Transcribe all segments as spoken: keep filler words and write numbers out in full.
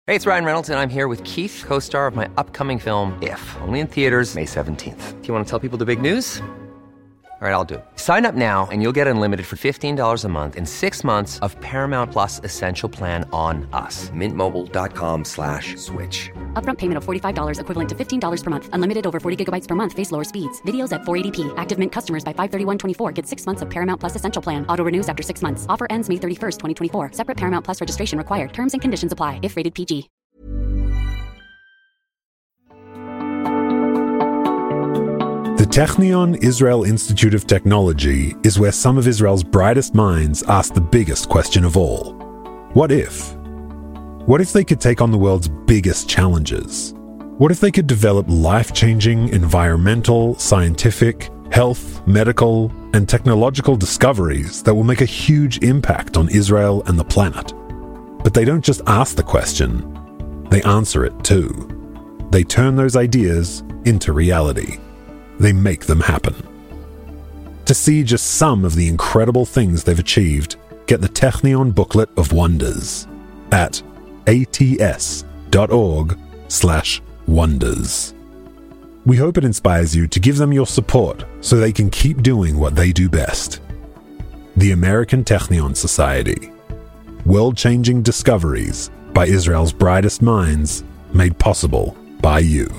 Hey, it's Ryan Reynolds, and I'm here with Keith, co-star of my upcoming film, If, only in theaters May seventeenth. Do you want to tell people the big news? All right, I'll do it. Sign up now and you'll get unlimited for fifteen dollars a month and six months of Paramount Plus Essential Plan on us. Mint Mobile dot com slash switch. Upfront payment of forty-five dollars equivalent to fifteen dollars per month. Unlimited over forty gigabytes per month. Face lower speeds. Videos at four eighty p. Active Mint customers by five thirty-one twenty-four get six months of Paramount Plus Essential Plan. Auto renews after six months. Offer ends May thirty-first, twenty twenty-four. Separate Paramount Plus registration required. Terms and conditions apply if rated P G. The Technion Israel Institute of Technology is where some of Israel's brightest minds ask the biggest question of all. What if? What if they could take on the world's biggest challenges? What if they could develop life-changing environmental, scientific, health, medical, and technological discoveries that will make a huge impact on Israel and the planet? But they don't just ask the question, they answer it too. They turn those ideas into reality. They make them happen. To see just some of the incredible things they've achieved, get the Technion Booklet of Wonders at ats.org slash wonders. We hope it inspires you to give them your support so they can keep doing what they do best. The American Technion Society. World-changing discoveries by Israel's brightest minds, made possible by you.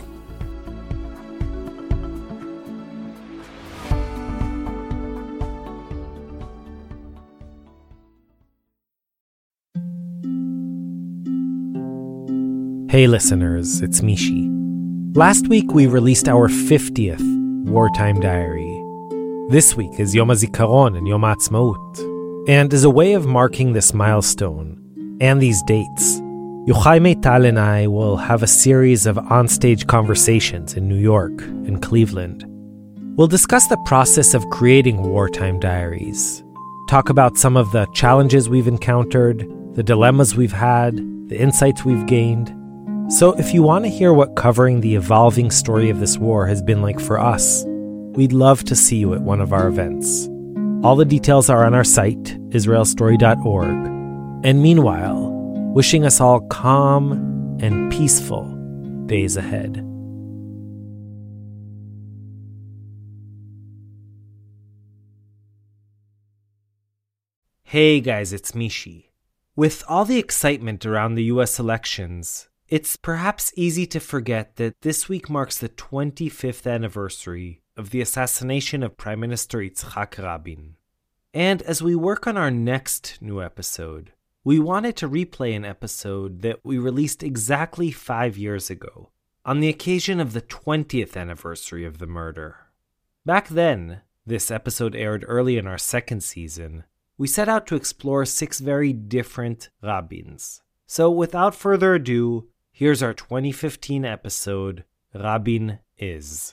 Hey listeners, it's Mishi. Last week we released our fiftieth Wartime Diary. This week is Yom HaZikaron and Yom HaAtzmaut. And as a way of marking this milestone and these dates, Yochai Meital and I will have a series of onstage conversations in New York and Cleveland. We'll discuss the process of creating Wartime Diaries, talk about some of the challenges we've encountered, the dilemmas we've had, the insights we've gained. So if you want to hear what covering the evolving story of this war has been like for us, we'd love to see you at one of our events. All the details are on our site, israel story dot org. And meanwhile, wishing us all calm and peaceful days ahead. Hey guys, it's Mishi. With all the excitement around the U S elections, it's perhaps easy to forget that this week marks the twenty-fifth anniversary of the assassination of Prime Minister Yitzhak Rabin. And as we work on our next new episode, we wanted to replay an episode that we released exactly five years ago, on the occasion of the twentieth anniversary of the murder. Back then, this episode aired early in our second season, we set out to explore six very different Rabins. So without further ado, here's our twenty fifteen episode, Rabin Is.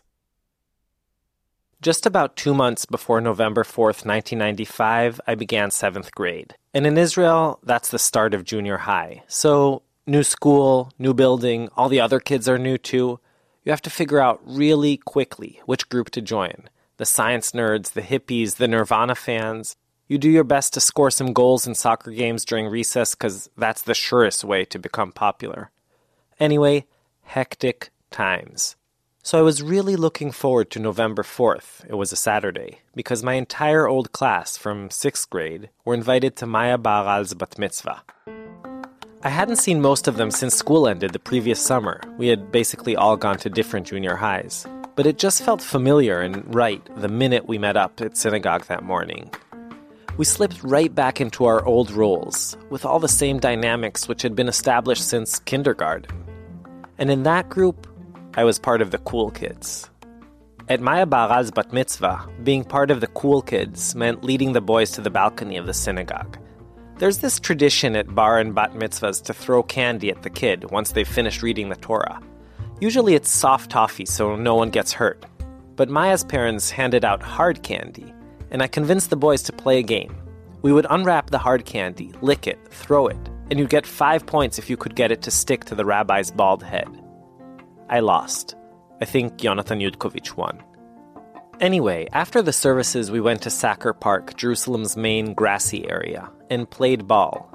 Just about two months before November fourth, nineteen ninety-five, I began seventh grade. And in Israel, that's the start of junior high. So, new school, new building, all the other kids are new too. You have to figure out really quickly which group to join. The science nerds, the hippies, the Nirvana fans. You do your best to score some goals in soccer games during recess because that's the surest way to become popular. Anyway, hectic times. So I was really looking forward to November fourth, it was a Saturday, because my entire old class from sixth grade were invited to Maya Baharal's bat mitzvah. I hadn't seen most of them since school ended the previous summer. We had basically all gone to different junior highs. But it just felt familiar and right the minute we met up at synagogue that morning. We slipped right back into our old roles, with all the same dynamics which had been established since kindergarten. And in that group, I was part of the cool kids. At Maya Baharal's bat mitzvah, being part of the cool kids meant leading the boys to the balcony of the synagogue. There's this tradition at bar and bat mitzvahs to throw candy at the kid once they've finished reading the Torah. Usually it's soft toffee so no one gets hurt. But Maya's parents handed out hard candy, and I convinced the boys to play a game. We would unwrap the hard candy, lick it, throw it, and you'd get five points if you could get it to stick to the rabbi's bald head. I lost. I think Jonathan Yudkovich won. Anyway, after the services we went to Sacker Park, Jerusalem's main grassy area, and played ball.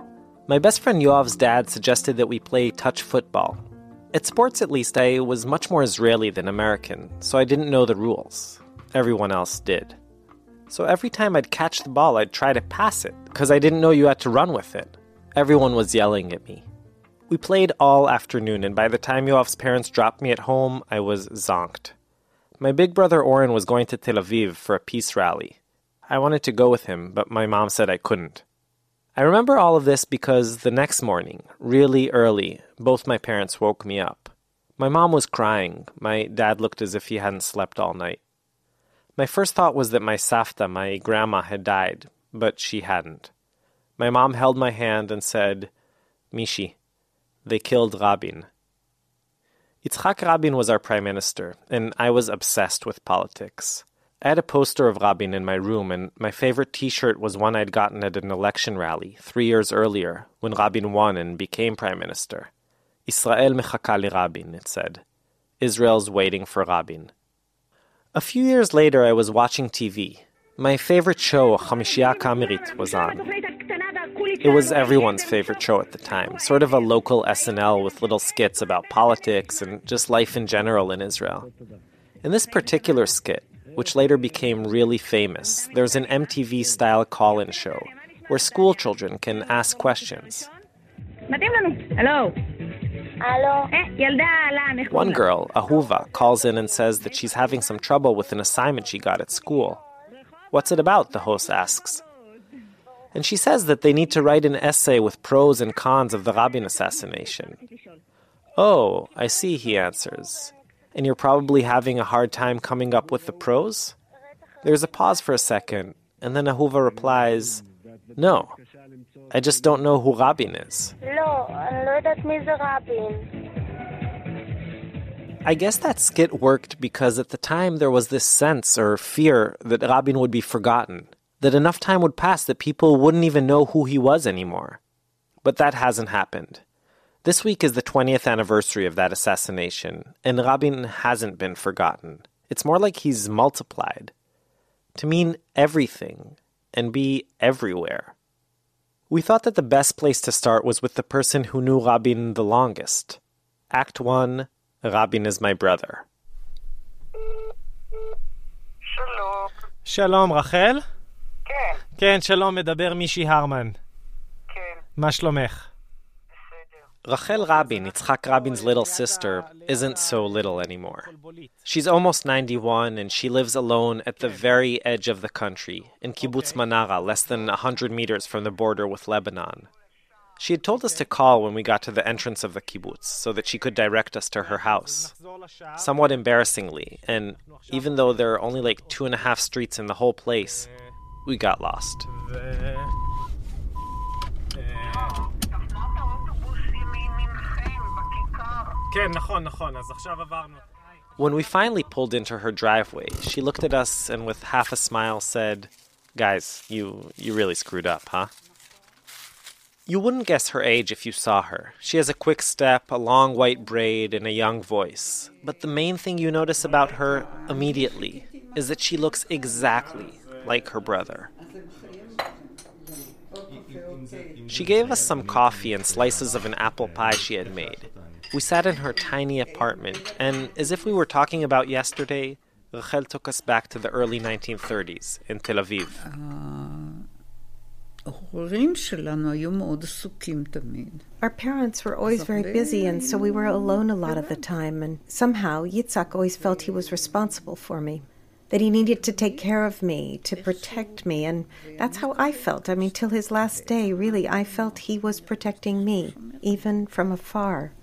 My best friend Yoav's dad suggested that we play touch football. At sports, at least, I was much more Israeli than American, so I didn't know the rules. Everyone else did. So every time I'd catch the ball, I'd try to pass it, because I didn't know you had to run with it. Everyone was yelling at me. We played all afternoon, and by the time Yoav's parents dropped me at home, I was zonked. My big brother Oren was going to Tel Aviv for a peace rally. I wanted to go with him, but my mom said I couldn't. I remember all of this because the next morning, really early, both my parents woke me up. My mom was crying. My dad looked as if he hadn't slept all night. My first thought was that my savta, my grandma, had died, but she hadn't. My mom held my hand and said, "Mishi, they killed Rabin." Yitzhak Rabin was our prime minister, and I was obsessed with politics. I had a poster of Rabin in my room, and my favorite t-shirt was one I'd gotten at an election rally three years earlier, when Rabin won and became prime minister. Israel mechaka liRabin, it said. Israel's waiting for Rabin. A few years later, I was watching T V. My favorite show, Chamishiya Kamerit, was on. It was everyone's favorite show at the time, sort of a local S N L with little skits about politics and just life in general in Israel. In this particular skit, which later became really famous, there's an M T V-style call-in show where school children can ask questions. Hello. One girl, Ahuva, calls in and says that she's having some trouble with an assignment she got at school. "What's it about?" the host asks. And she says that they need to write an essay with pros and cons of the Rabin assassination. "Oh, I see," he answers. "And you're probably having a hard time coming up with the pros?" There's a pause for a second, and then Ahuva replies, "No, I just don't know who Rabin is." I guess that skit worked because at the time there was this sense or fear that Rabin would be forgotten, that enough time would pass that people wouldn't even know who he was anymore. But that hasn't happened. This week is the twentieth anniversary of that assassination, and Rabin hasn't been forgotten. It's more like he's multiplied to mean everything and be everywhere. We thought that the best place to start was with the person who knew Rabin the longest. Act one, Rabin is my brother. שלום. שלום, רחל? כן. כן, שלום, מדבר מישי הרמן. כן. מה שלומך? Rachel Rabin, Yitzhak Rabin's little sister, isn't so little anymore. She's almost ninety-one, and she lives alone at the very edge of the country, in Kibbutz Manara, less than one hundred meters from the border with Lebanon. She had told us to call when we got to the entrance of the kibbutz, so that she could direct us to her house. Somewhat embarrassingly, and even though there are only like two and a half streets in the whole place, we got lost. When we finally pulled into her driveway, she looked at us and with half a smile said, "Guys, you, you really screwed up, huh?" You wouldn't guess her age if you saw her. She has a quick step, a long white braid, and a young voice. But the main thing you notice about her immediately is that she looks exactly like her brother. She gave us some coffee and slices of an apple pie she had made. We sat in her tiny apartment, and as if we were talking about yesterday, Rachel took us back to the early nineteen thirties in Tel Aviv. Our parents were always very busy, and so we were alone a lot of the time, and somehow Yitzhak always felt he was responsible for me, that he needed to take care of me, to protect me, and that's how I felt. I mean, till his last day, really, I felt he was protecting me, even from afar.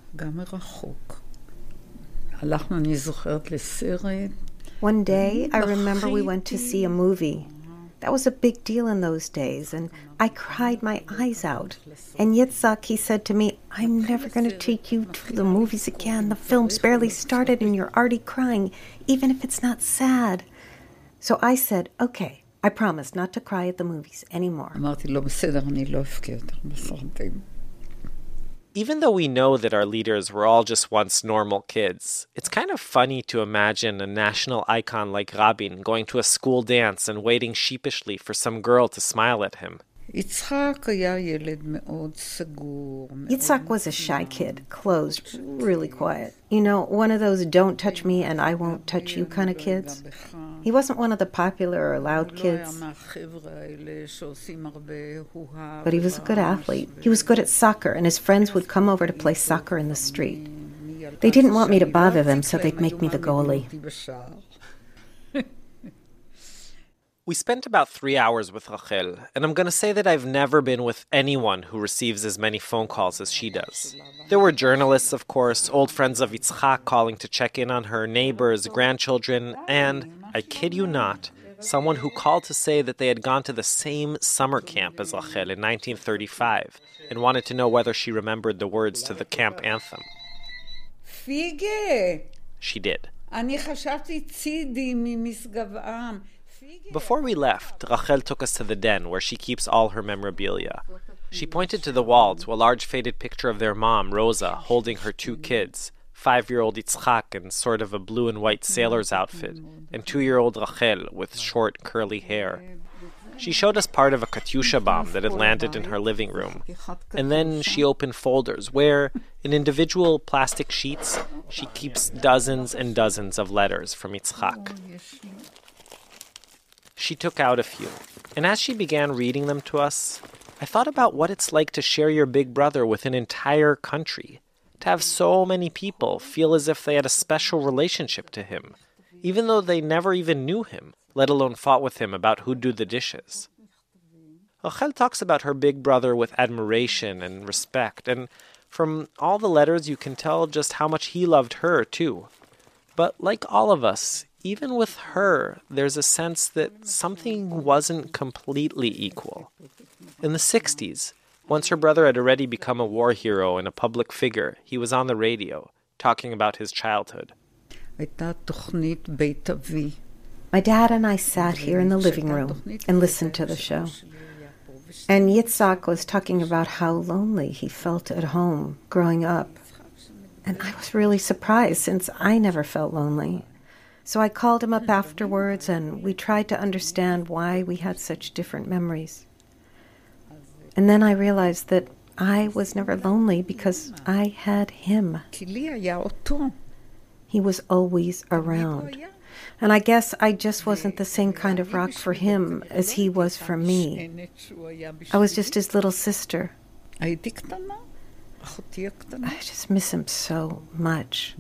One day, I remember we went to see a movie. That was a big deal in those days, and I cried my eyes out. And Yitzhak, he said to me, "I'm never going to take you to the movies again. The film's barely started and you're already crying, even if it's not sad." So I said, "Okay, I promise not to cry at the movies anymore." Even though we know that our leaders were all just once normal kids, it's kind of funny to imagine a national icon like Rabin going to a school dance and waiting sheepishly for some girl to smile at him. Yitzhak was a shy kid, closed, really quiet. You know, one of those don't touch me and I won't touch you kind of kids. He wasn't one of the popular or loud kids. But he was a good athlete. He was good at soccer, and his friends would come over to play soccer in the street. They didn't want me to bother them, so they'd make me the goalie. We spent about three hours with Rachel, and I'm going to say that I've never been with anyone who receives as many phone calls as she does. There were journalists, of course, old friends of Yitzhak calling to check in on her neighbors, grandchildren, and, I kid you not, someone who called to say that they had gone to the same summer camp as Rachel in nineteen thirty-five and wanted to know whether she remembered the words to the camp anthem. She did. Before we left, Rachel took us to the den where she keeps all her memorabilia. She pointed to the wall to a large faded picture of their mom, Rosa, holding her two kids, five-year-old Yitzhak in sort of a blue and white sailor's outfit, and two-year-old Rachel with short, curly hair. She showed us part of a Katyusha bomb that had landed in her living room. And then she opened folders where, in individual plastic sheets, she keeps dozens and dozens of letters from Yitzhak. She took out a few, and as she began reading them to us, I thought about what it's like to share your big brother with an entire country, to have so many people feel as if they had a special relationship to him, even though they never even knew him, let alone fought with him about who'd do the dishes. Rachel talks about her big brother with admiration and respect, and from all the letters you can tell just how much he loved her, too. But like all of us, even with her, there's a sense that something wasn't completely equal. In the sixties, once her brother had already become a war hero and a public figure, he was on the radio, talking about his childhood. My dad and I sat here in the living room and listened to the show. And Yitzhak was talking about how lonely he felt at home growing up. And I was really surprised, since I never felt lonely. So I called him up afterwards, and we tried to understand why we had such different memories. And then I realized that I was never lonely because I had him. He was always around. And I guess I just wasn't the same kind of rock for him as he was for me. I was just his little sister. I just miss him so much.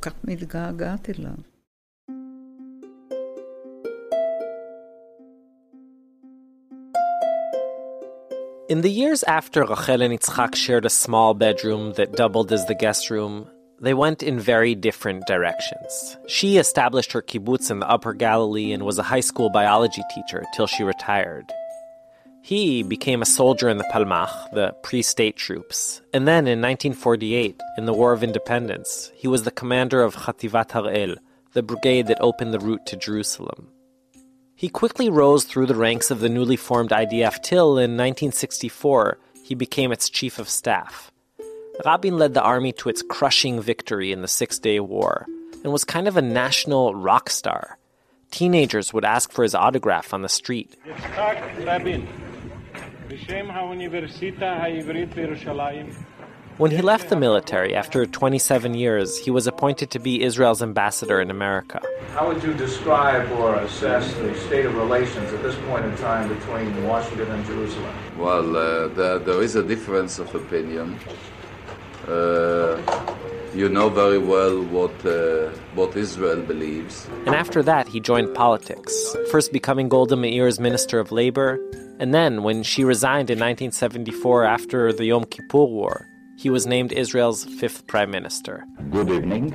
In the years after Rachel and Yitzhak shared a small bedroom that doubled as the guest room, they went in very different directions. She established her kibbutz in the Upper Galilee and was a high school biology teacher till she retired. He became a soldier in the Palmach, the pre-state troops, and then in nineteen forty-eight, in the War of Independence, he was the commander of Chativat Harel, the brigade that opened the route to Jerusalem. He quickly rose through the ranks of the newly formed I D F till in nineteen sixty-four he became its chief of staff. Rabin led the army to its crushing victory in the Six-Day War and was kind of a national rock star. Teenagers would ask for his autograph on the street. Yitzhak Rabin, b'shem ha'Universita ha'Ivrit b'Yerushalayim. When he left the military after twenty-seven years, he was appointed to be Israel's ambassador in America. How would you describe or assess the state of relations at this point in time between Washington and Jerusalem? Well, uh, there, there is a difference of opinion. Uh, you know very well what uh, what Israel believes. And after that, he joined politics, first becoming Golda Meir's Minister of Labor, and then, when she resigned in nineteen seventy-four after the Yom Kippur War, he was named Israel's fifth prime minister. Good evening.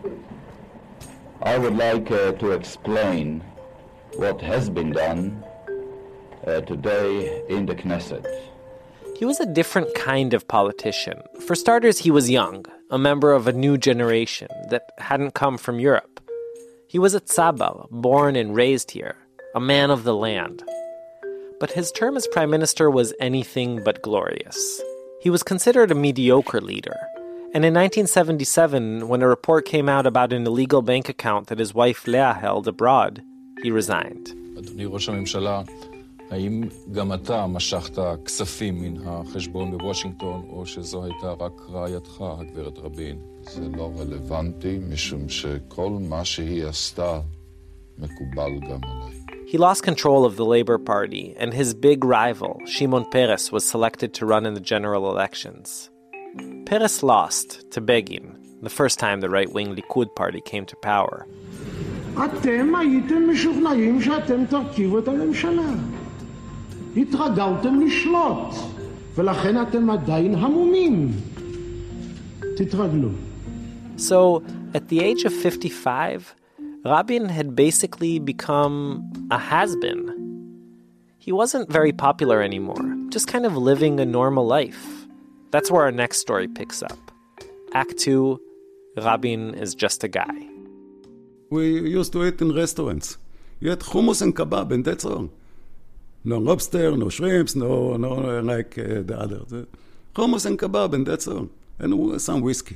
I would like uh, to explain what has been done uh, today in the Knesset. He was a different kind of politician. For starters, he was young, a member of a new generation that hadn't come from Europe. He was a tzabal, born and raised here, a man of the land. But his term as prime minister was anything but glorious. He was considered a mediocre leader. And in nineteen seventy-seven, when a report came out about an illegal bank account that his wife Leah held abroad, he resigned. אדוני ראש הממשלה, האם גם אתה משכת כספים מן החשבון בוושינגטון, או שזו הייתה רק רעייתך, הגברת רבין? זה לא רלוונטי, משום שכל מה שהיא עשתה מקובל גם עליי. He lost control of the Labor Party, and his big rival, Shimon Peres, was selected to run in the general elections. Peres lost to Begin, the first time the right-wing Likud party came to power. אתם הייתם משוכנעים שאתם תרכיבו את הממשלה. התרגלתם לשלוט, ולכן אתם עדיין המומים. תתרגלו. So, at the age of fifty-five, Rabin had basically become a has-been. He wasn't very popular anymore, just kind of living a normal life. That's where our next story picks up. Act two, Rabin is just a guy. We used to eat in restaurants. You had hummus and kebab, and that's all. No lobster, no shrimps, no, no like uh, the others. Hummus and kebab, and that's all. And some whiskey.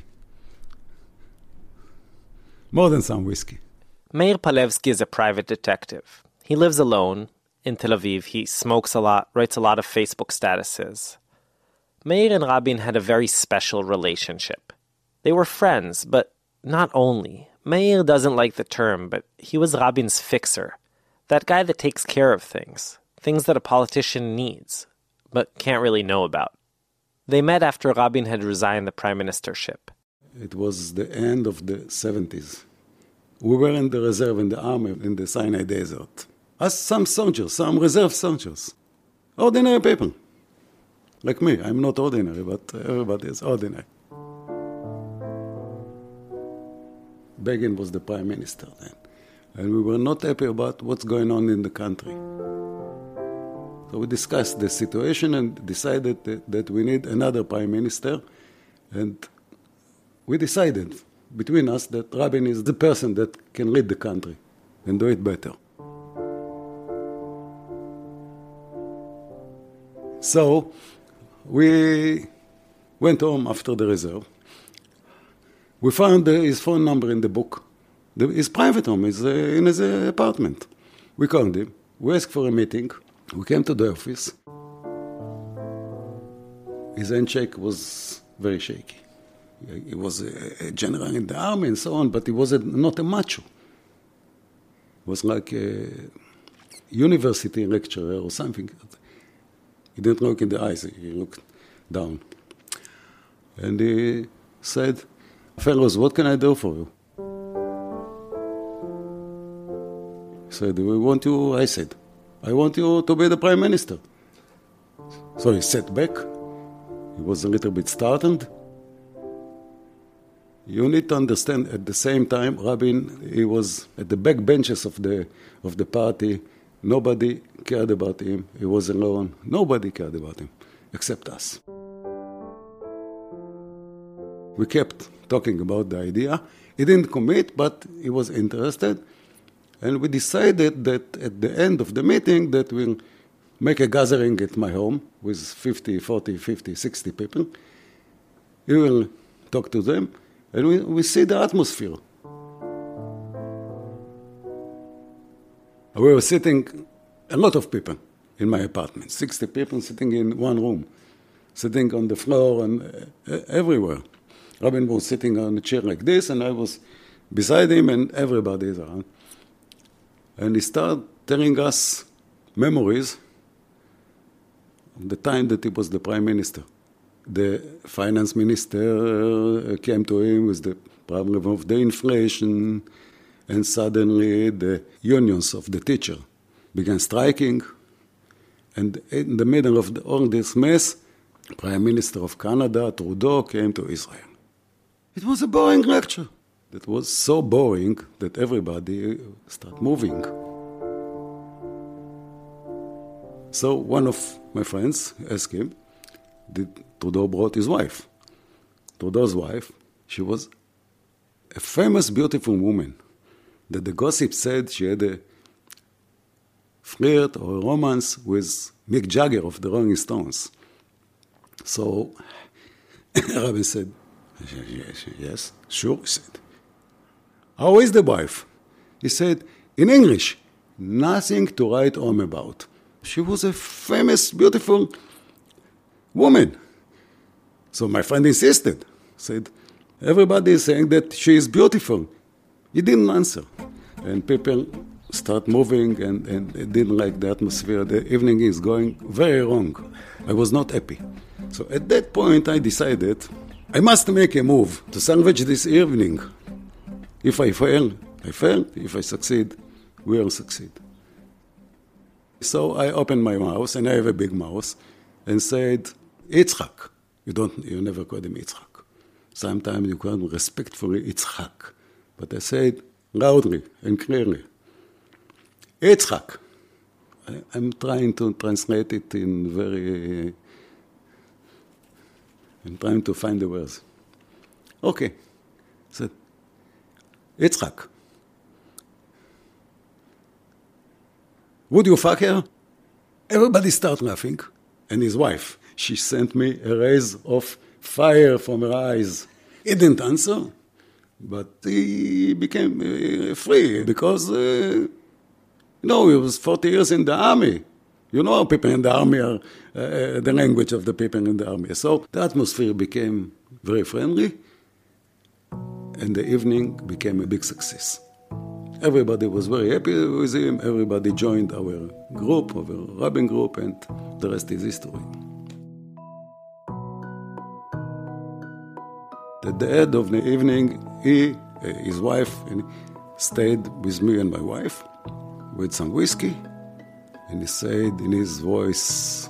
More than some whiskey. Meir Palevsky is a private detective. He lives alone in Tel Aviv. He smokes a lot, writes a lot of Facebook statuses. Meir and Rabin had a very special relationship. They were friends, but not only. Meir doesn't like the term, but he was Rabin's fixer. That guy that takes care of things. Things that a politician needs, but can't really know about. They met after Rabin had resigned the prime ministership. It was the end of the seventies. We were in the reserve in the army in the Sinai Desert. As some soldiers, some reserve soldiers. Ordinary people. Like me. I'm not ordinary, but everybody is ordinary. Begin was the prime minister then. And we were not happy about what's going on in the country. So we discussed the situation and decided that, that we need another prime minister. And we decided between us that Rabin is the person that can lead the country and do it better. So we went home after the reserve. We found his phone number in the book. The, his private home is uh, in his uh, apartment. We called him. We asked for a meeting. We came to the office. His handshake was very shaky. He was a, a general in the army and so on, but he was a, not a macho. He was like a university lecturer or something. He didn't look in the eyes, he looked down. And he said, "Fellows, what can I do for you?" He said, "We want you," I said, "I want you to be the prime minister." So he sat back. He was a little bit startled. You need to understand, at the same time, Rabin, he was at the back benches of the of the party. Nobody cared about him. He was alone. Nobody cared about him, except us. We kept talking about the idea. He didn't commit, but he was interested. And we decided that at the end of the meeting that we'll make a gathering at my home with fifty, forty, fifty, sixty people. He will talk to them, and we, we see the atmosphere. We were sitting, a lot of people in my apartment, sixty people sitting in one room, sitting on the floor and uh, everywhere. Rabin was sitting on a chair like this, and I was beside him, and everybody is around. And he started telling us memories of the time that he was the prime minister. The finance minister came to him with the problem of the inflation, and suddenly the unions of the teacher began striking. And in the middle of the, all this mess, Prime Minister of Canada, Trudeau, came to Israel. It was a boring lecture. It was so boring that everybody started moving. So one of my friends asked him, did Trudeau brought his wife? Trudeau's wife, she was a famous, beautiful woman that the gossip said she had a flirt or a romance with Mick Jagger of the Rolling Stones. So Rabin said, yes, yes, sure, he said. How is the wife? He said, in English, nothing to write home about. She was a famous, beautiful woman. So my friend insisted, said, everybody is saying that she is beautiful. He didn't answer. And people start moving and, and they didn't like the atmosphere. The evening is going very wrong. I was not happy. So at that point I decided I must make a move to salvage this evening. If I fail, I fail. If I succeed, we'll succeed. So I opened my mouth, and I have a big mouth, and said, Yitzchak. You don't, you never call him Yitzchak. Sometimes you call him respectfully Yitzchak. But I said loudly and clearly, Yitzchak. I, I'm trying to translate it in very... Uh, I'm trying to find the words. Okay. I said, Yitzchak. Would you fuck her? Everybody started laughing. And his wife, she sent me a rays of fire from her eyes. He didn't answer, but he became uh, free because, uh, you know, he was forty years in the army. You know, people in the army are uh, the language of the people in the army. So the atmosphere became very friendly, and the evening became a big success. Everybody was very happy with him. Everybody joined our group, our Rabin group, and the rest is history. At the end of the evening, he, his wife, stayed with me and my wife with some whiskey, and he said in his voice,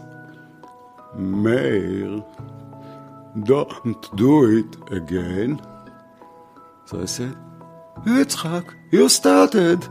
Meir, don't do it again. So I said, Yitzchak, you started.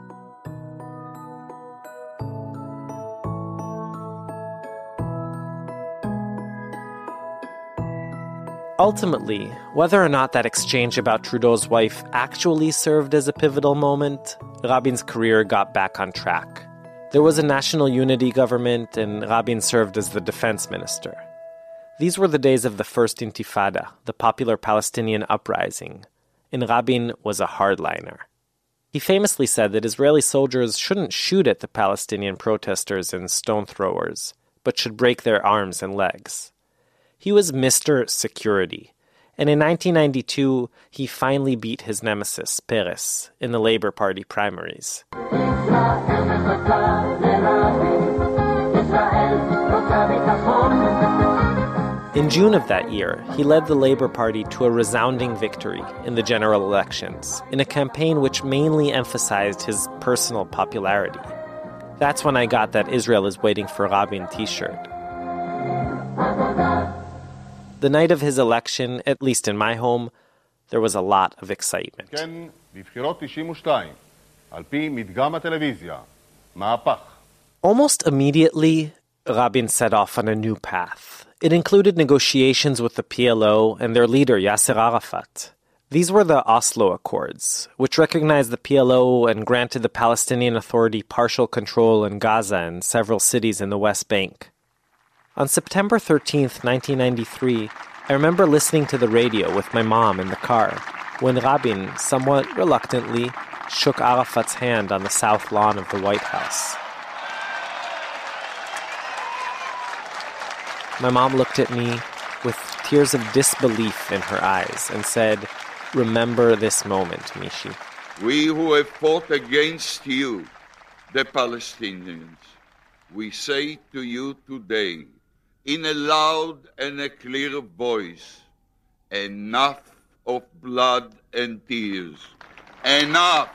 Ultimately, whether or not that exchange about Trudeau's wife actually served as a pivotal moment, Rabin's career got back on track. There was a national unity government, and Rabin served as the defense minister. These were the days of the First Intifada, the popular Palestinian uprising, and Rabin was a hardliner. He famously said that Israeli soldiers shouldn't shoot at the Palestinian protesters and stone throwers, but should break their arms and legs. He was Mister Security, and in nineteen ninety-two, he finally beat his nemesis, Peres, in the Labour Party primaries. In June of that year, he led the Labour Party to a resounding victory in the general elections, in a campaign which mainly emphasized his personal popularity. That's when I got that Israel is waiting for Rabin t-shirt. The night of his election, at least in my home, there was a lot of excitement. Almost immediately, Rabin set off on a new path. It included negotiations with the P L O and their leader, Yasser Arafat. These were the Oslo Accords, which recognized the P L O and granted the Palestinian Authority partial control in Gaza and several cities in the West Bank. On September thirteenth, nineteen ninety-three, I remember listening to the radio with my mom in the car when Rabin, somewhat reluctantly, shook Arafat's hand on the south lawn of the White House. My mom looked at me with tears of disbelief in her eyes and said, "Remember this moment, Mishi. We who have fought against you, the Palestinians, we say to you today, in a loud and a clear voice, enough of blood and tears. Enough!"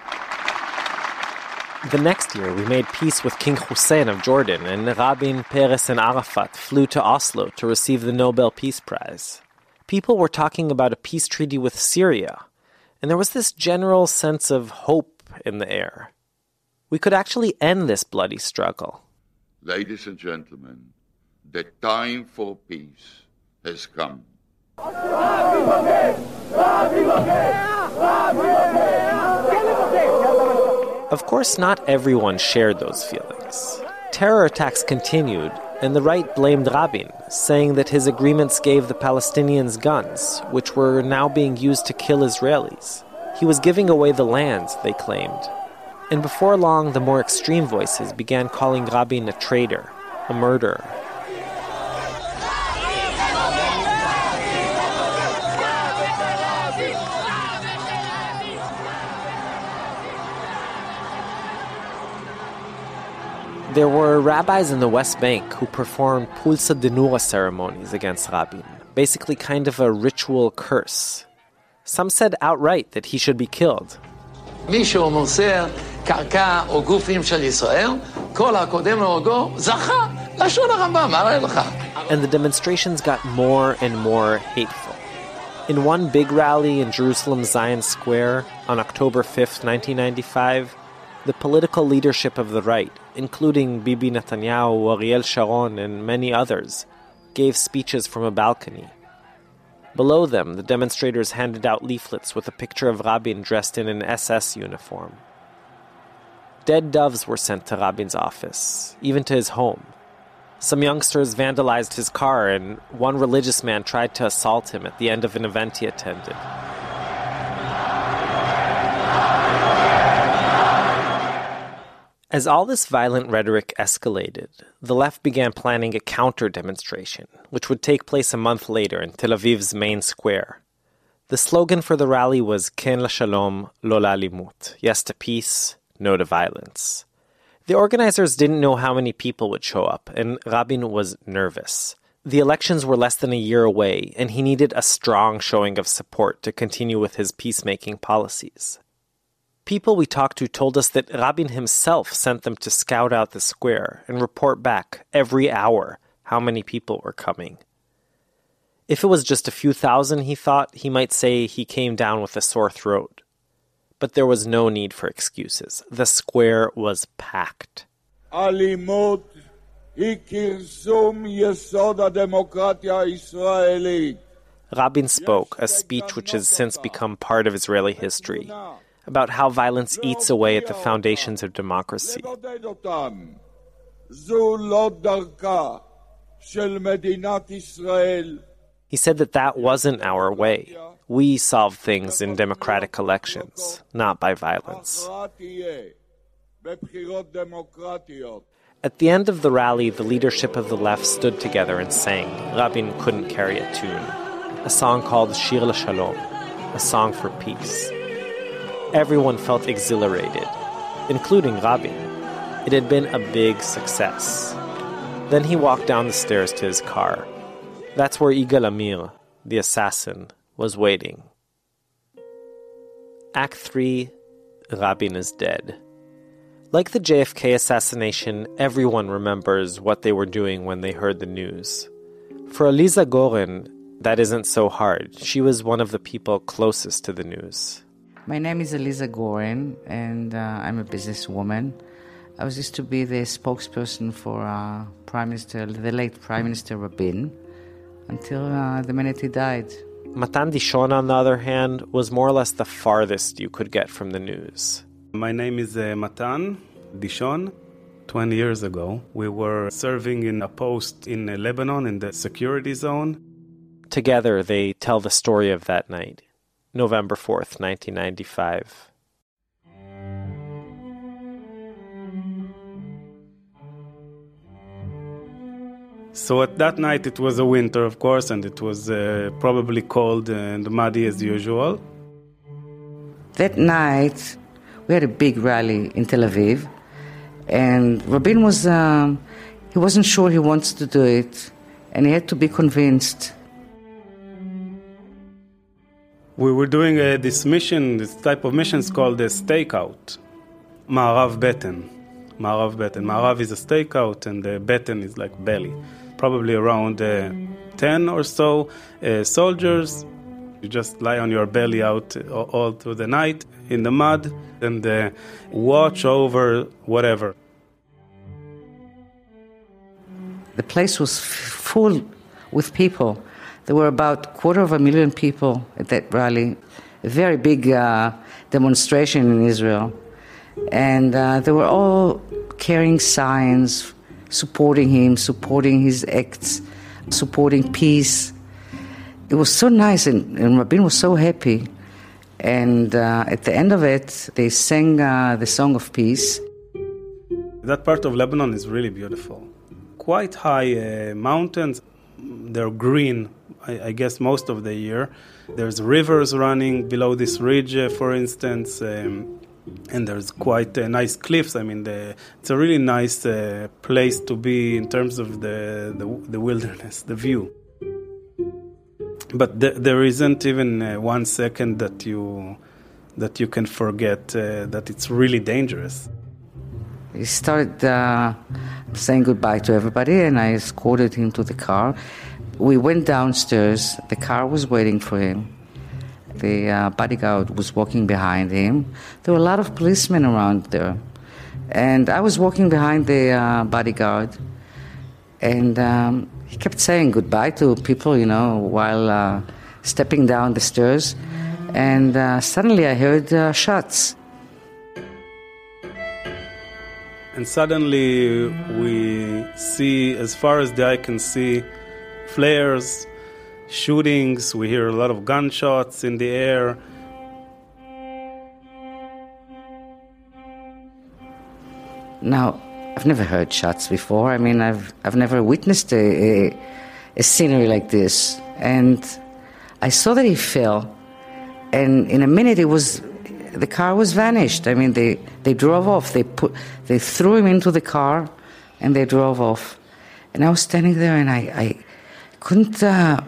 The next year, we made peace with King Hussein of Jordan, and Rabin, Peres, and Arafat flew to Oslo to receive the Nobel Peace Prize. People were talking about a peace treaty with Syria, and there was this general sense of hope in the air. We could actually end this bloody struggle. Ladies and gentlemen, the time for peace has come. Of course, not everyone shared those feelings. Terror attacks continued, and the right blamed Rabin, saying that his agreements gave the Palestinians guns, which were now being used to kill Israelis. He was giving away the lands, they claimed. And before long, the more extreme voices began calling Rabin a traitor, a murderer. There were rabbis in the West Bank who performed Pulsa Denura ceremonies against Rabin, basically kind of a ritual curse. Some said outright that he should be killed. מישהו מוסר קרקע או גופים של ישראל, כל הקודם להורגו זכה. לשון הרמב"ם, מה ראה לך? And the demonstrations got more and more hateful. In one big rally in Jerusalem's Zion Square on October fifth, nineteen ninety-five, the political leadership of the right, including Bibi Netanyahu, Ariel Sharon, and many others, gave speeches from a balcony. Below them, the demonstrators handed out leaflets with a picture of Rabin dressed in an S S uniform. Dead doves were sent to Rabin's office, even to his home. Some youngsters vandalized his car, and one religious man tried to assault him at the end of an event he attended. As all this violent rhetoric escalated, the left began planning a counter-demonstration, which would take place a month later in Tel Aviv's main square. The slogan for the rally was Ken LaShalom, Lo LaAlimut, yes to peace, no to violence. The organizers didn't know how many people would show up, and Rabin was nervous. The elections were less than a year away, and he needed a strong showing of support to continue with his peacemaking policies. People we talked to told us that Rabin himself sent them to scout out the square and report back every hour how many people were coming. If it was just a few thousand, he thought, he might say he came down with a sore throat. But there was no need for excuses. The square was packed. Alimut hi kirsum yesod ha-demokratia Yisraelit. Rabin spoke, a speech which has since become part of Israeli history, about how violence eats away at the foundations of democracy. He said that that wasn't our way. We solve things in democratic elections, not by violence. At the end of the rally, the leadership of the left stood together and sang. Rabin couldn't carry a tune. A song called Shir LaShalom, a song for peace. Everyone felt exhilarated, including Rabin. It had been a big success. Then he walked down the stairs to his car. That's where Yigal Amir, the assassin, was waiting. Act three, Rabin is dead. Like the J F K assassination, everyone remembers what they were doing when they heard the news. For Aliza Goren, that isn't so hard. She was one of the people closest to the news. My name is Aliza Goren, and uh, I'm a businesswoman. I was used to be the spokesperson for uh, Prime Minister, the late Prime Minister Rabin, until uh, the minute he died. Matan Dishon, on the other hand, was more or less the farthest you could get from the news. My name is uh, Matan Dishon. Twenty years ago, we were serving in a post in uh, Lebanon in the security zone. Together, they tell the story of that night. November fourth, nineteen ninety-five. So at that night it was a winter, of course, and it was uh, probably cold and muddy as usual. That night we had a big rally in Tel Aviv, and Rabin was, um, he wasn't sure he wants to do it, and he had to be convinced. We were doing uh, this mission, this type of missions called a stakeout. Ma'arav Beten. Ma'arav Beten. Ma'arav is a stakeout and the Beten is like belly. Probably around uh, ten or so uh, soldiers. You just lie on your belly out all, all through the night in the mud and uh, watch over whatever. The place was f- full with people. There were about a quarter of a million people at that rally, a very big uh, demonstration in Israel. And uh, they were all carrying signs, supporting him, supporting his acts, supporting peace. It was so nice, and, and Rabin was so happy. And uh, at the end of it, they sang uh, the Song of Peace. That part of Lebanon is really beautiful. Quite high uh, mountains. They're green, I, I guess, most of the year. There's rivers running below this ridge, uh, for instance, um, and there's quite uh, nice cliffs. I mean, the, it's a really nice uh, place to be in terms of the, the, the wilderness, the view. But th- there isn't even uh, one second that you that you can forget uh, that it's really dangerous. He started uh, saying goodbye to everybody, and I escorted him to the car. We went downstairs. The car was waiting for him. The uh, bodyguard was walking behind him. There were a lot of policemen around there. And I was walking behind the uh, bodyguard, and um, he kept saying goodbye to people, you know, while uh, stepping down the stairs. And uh, suddenly I heard uh, shots. And suddenly we see, as far as the eye can see, flares, shootings. We hear a lot of gunshots in the air. Now, I've never heard shots before. I mean, I've I've never witnessed a, a, a scenery like this. And I saw that he fell, and in a minute it was, the car was vanished. I mean, they, they drove off. They put they threw him into the car, and they drove off. And I was standing there, and I, I couldn't. Uh,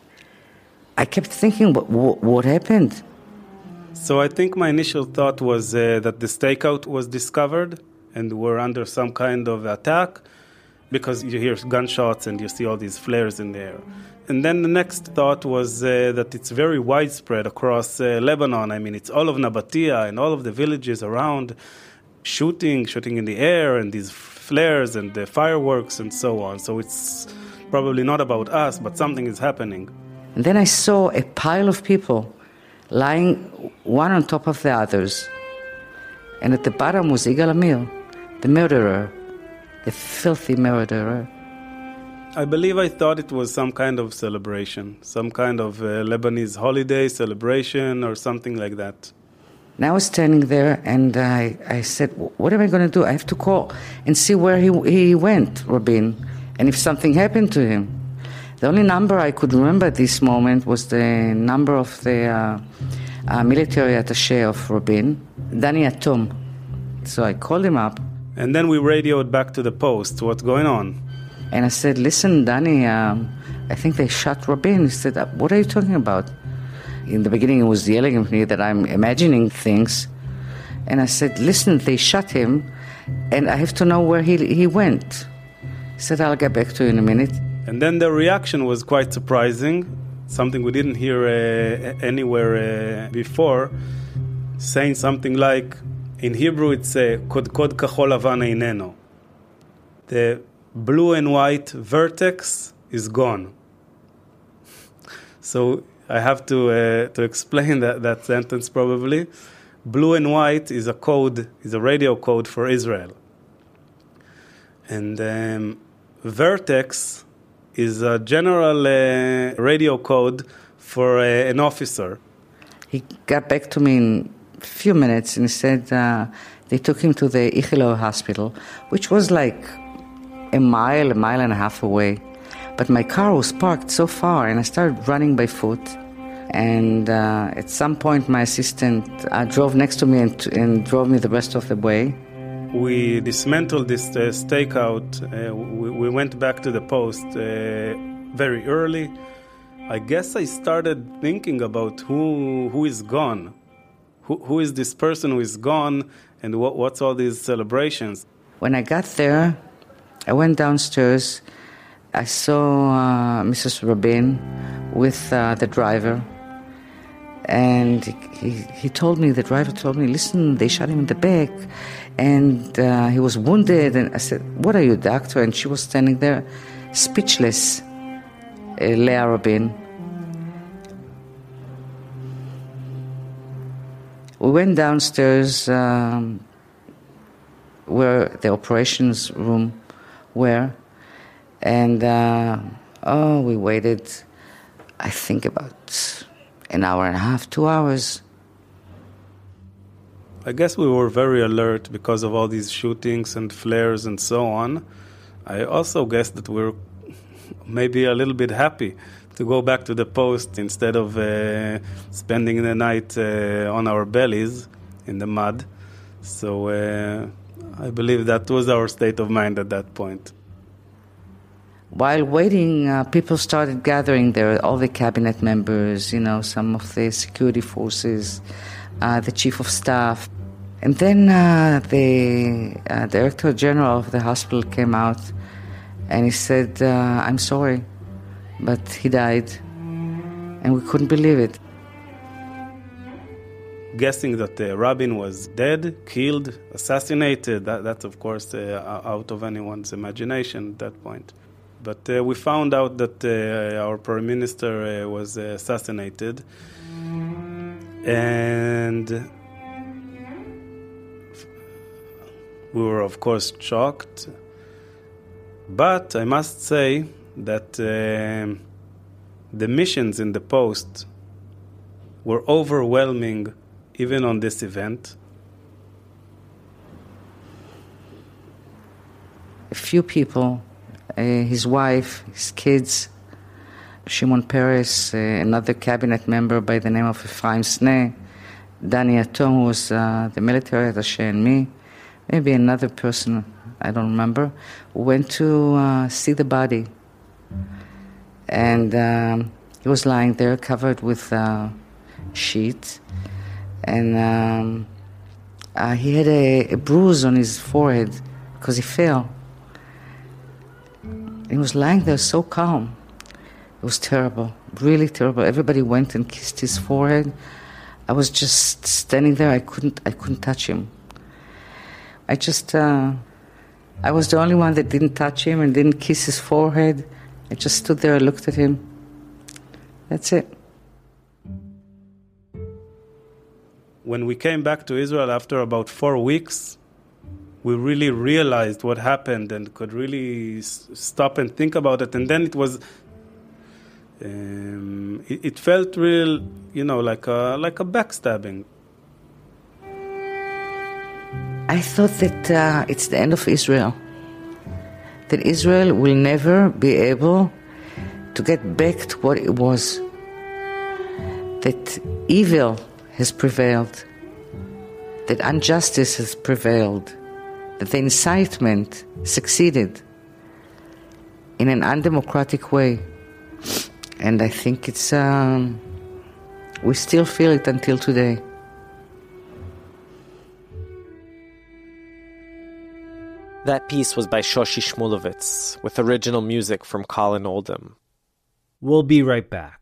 I kept thinking, what, what what happened? So I think my initial thought was uh, that the stakeout was discovered, and we're under some kind of attack, because you hear gunshots and you see all these flares in the air. And then the next thought was uh, that it's very widespread across uh, Lebanon. I mean, it's all of Nabatia and all of the villages around, shooting, shooting in the air, and these flares and the fireworks and so on. So it's probably not about us, but something is happening. And then I saw a pile of people lying one on top of the others. And at the bottom was Yigal Amir, the murderer, the filthy murderer. I believe I thought it was some kind of celebration, some kind of uh, Lebanese holiday celebration or something like that. And I was standing there, and I, I said, what am I going to do? I have to call and see where he, he went, Rabin, and if something happened to him. The only number I could remember at this moment was the number of the uh, uh, military attaché of Rabin, Danny Atom. So I called him up. And then we radioed back to the post. What's going on? And I said, listen, Danny, um, I think they shot Rabin. He said, what are you talking about? In the beginning, he was yelling at me that I'm imagining things. And I said, listen, they shot him, and I have to know where he, he went. He said, I'll get back to you in a minute. And then the reaction was quite surprising, something we didn't hear uh, anywhere uh, before, saying something like, in Hebrew it's Kod Kod Kachol Lavan Eineno. The blue and white vertex is gone. So I have to uh, to explain that, that sentence probably. Blue and white is a code, is a radio code for Israel. And um, vertex is a general uh, radio code for uh, an officer. He got back to me in a few minutes and he said uh, they took him to the Ichilov hospital, which was like a mile, a mile and a half away. But my car was parked so far, and I started running by foot. And uh, at some point, my assistant uh, drove next to me and, and drove me the rest of the way. We dismantled this uh, stakeout. Uh, we, we went back to the post uh, very early. I guess I started thinking about who who is gone. Who, who is this person who is gone, and what, what's all these celebrations? When I got there, I went downstairs. I saw uh, Missus Rabin with uh, the driver. And he, he told me, the driver told me, listen, they shot him in the back. And uh, he was wounded. And I said, what are you, doctor? And she was standing there, speechless, uh, Leah Rabin. We went downstairs um, where the operations room were. And, uh, oh, we waited, I think, about an hour and a half, two hours. I guess we were very alert because of all these shootings and flares and so on. I also guess that we're maybe a little bit happy to go back to the post instead of uh, spending the night uh, on our bellies in the mud. So uh, I believe that was our state of mind at that point. While waiting, uh, people started gathering there, all the cabinet members, you know, some of the security forces, uh, the chief of staff. And then uh, the uh, director general of the hospital came out and he said, uh, I'm sorry, but he died. And we couldn't believe it. Guessing that uh, Rabin was dead, killed, assassinated, that, that's of course uh, out of anyone's imagination at that point. But uh, we found out that uh, our prime minister uh, was uh, assassinated. And we were, of course, shocked. But I must say that uh, the missions in the post were overwhelming even on this event. A few people, uh, his wife, his kids, Shimon Peres, uh, another cabinet member by the name of Ephraim Sneh, Dani Atom, who was uh, the military attaché, and me, maybe another person, I don't remember, went to uh, see the body. And um, he was lying there covered with uh, sheets. And um, uh, he had a, a bruise on his forehead because he fell. He was lying there so calm. It was terrible, really terrible. Everybody went and kissed his forehead. I was just standing there. I couldn't. I couldn't touch him. I just. Uh, I was the only one that didn't touch him and didn't kiss his forehead. I just stood there and looked at him. That's it. When we came back to Israel after about four weeks, we really realized what happened and could really s- stop and think about it. And then it was, um, it, it felt real, you know, like a, like a backstabbing. I thought that uh, it's the end of Israel. That Israel will never be able to get back to what it was. That evil has prevailed, that injustice has prevailed, that the incitement succeeded in an undemocratic way. And I think it's, um, we still feel it until today. That piece was by Shoshi Shmulevitz, with original music from Colin Oldham. We'll be right back.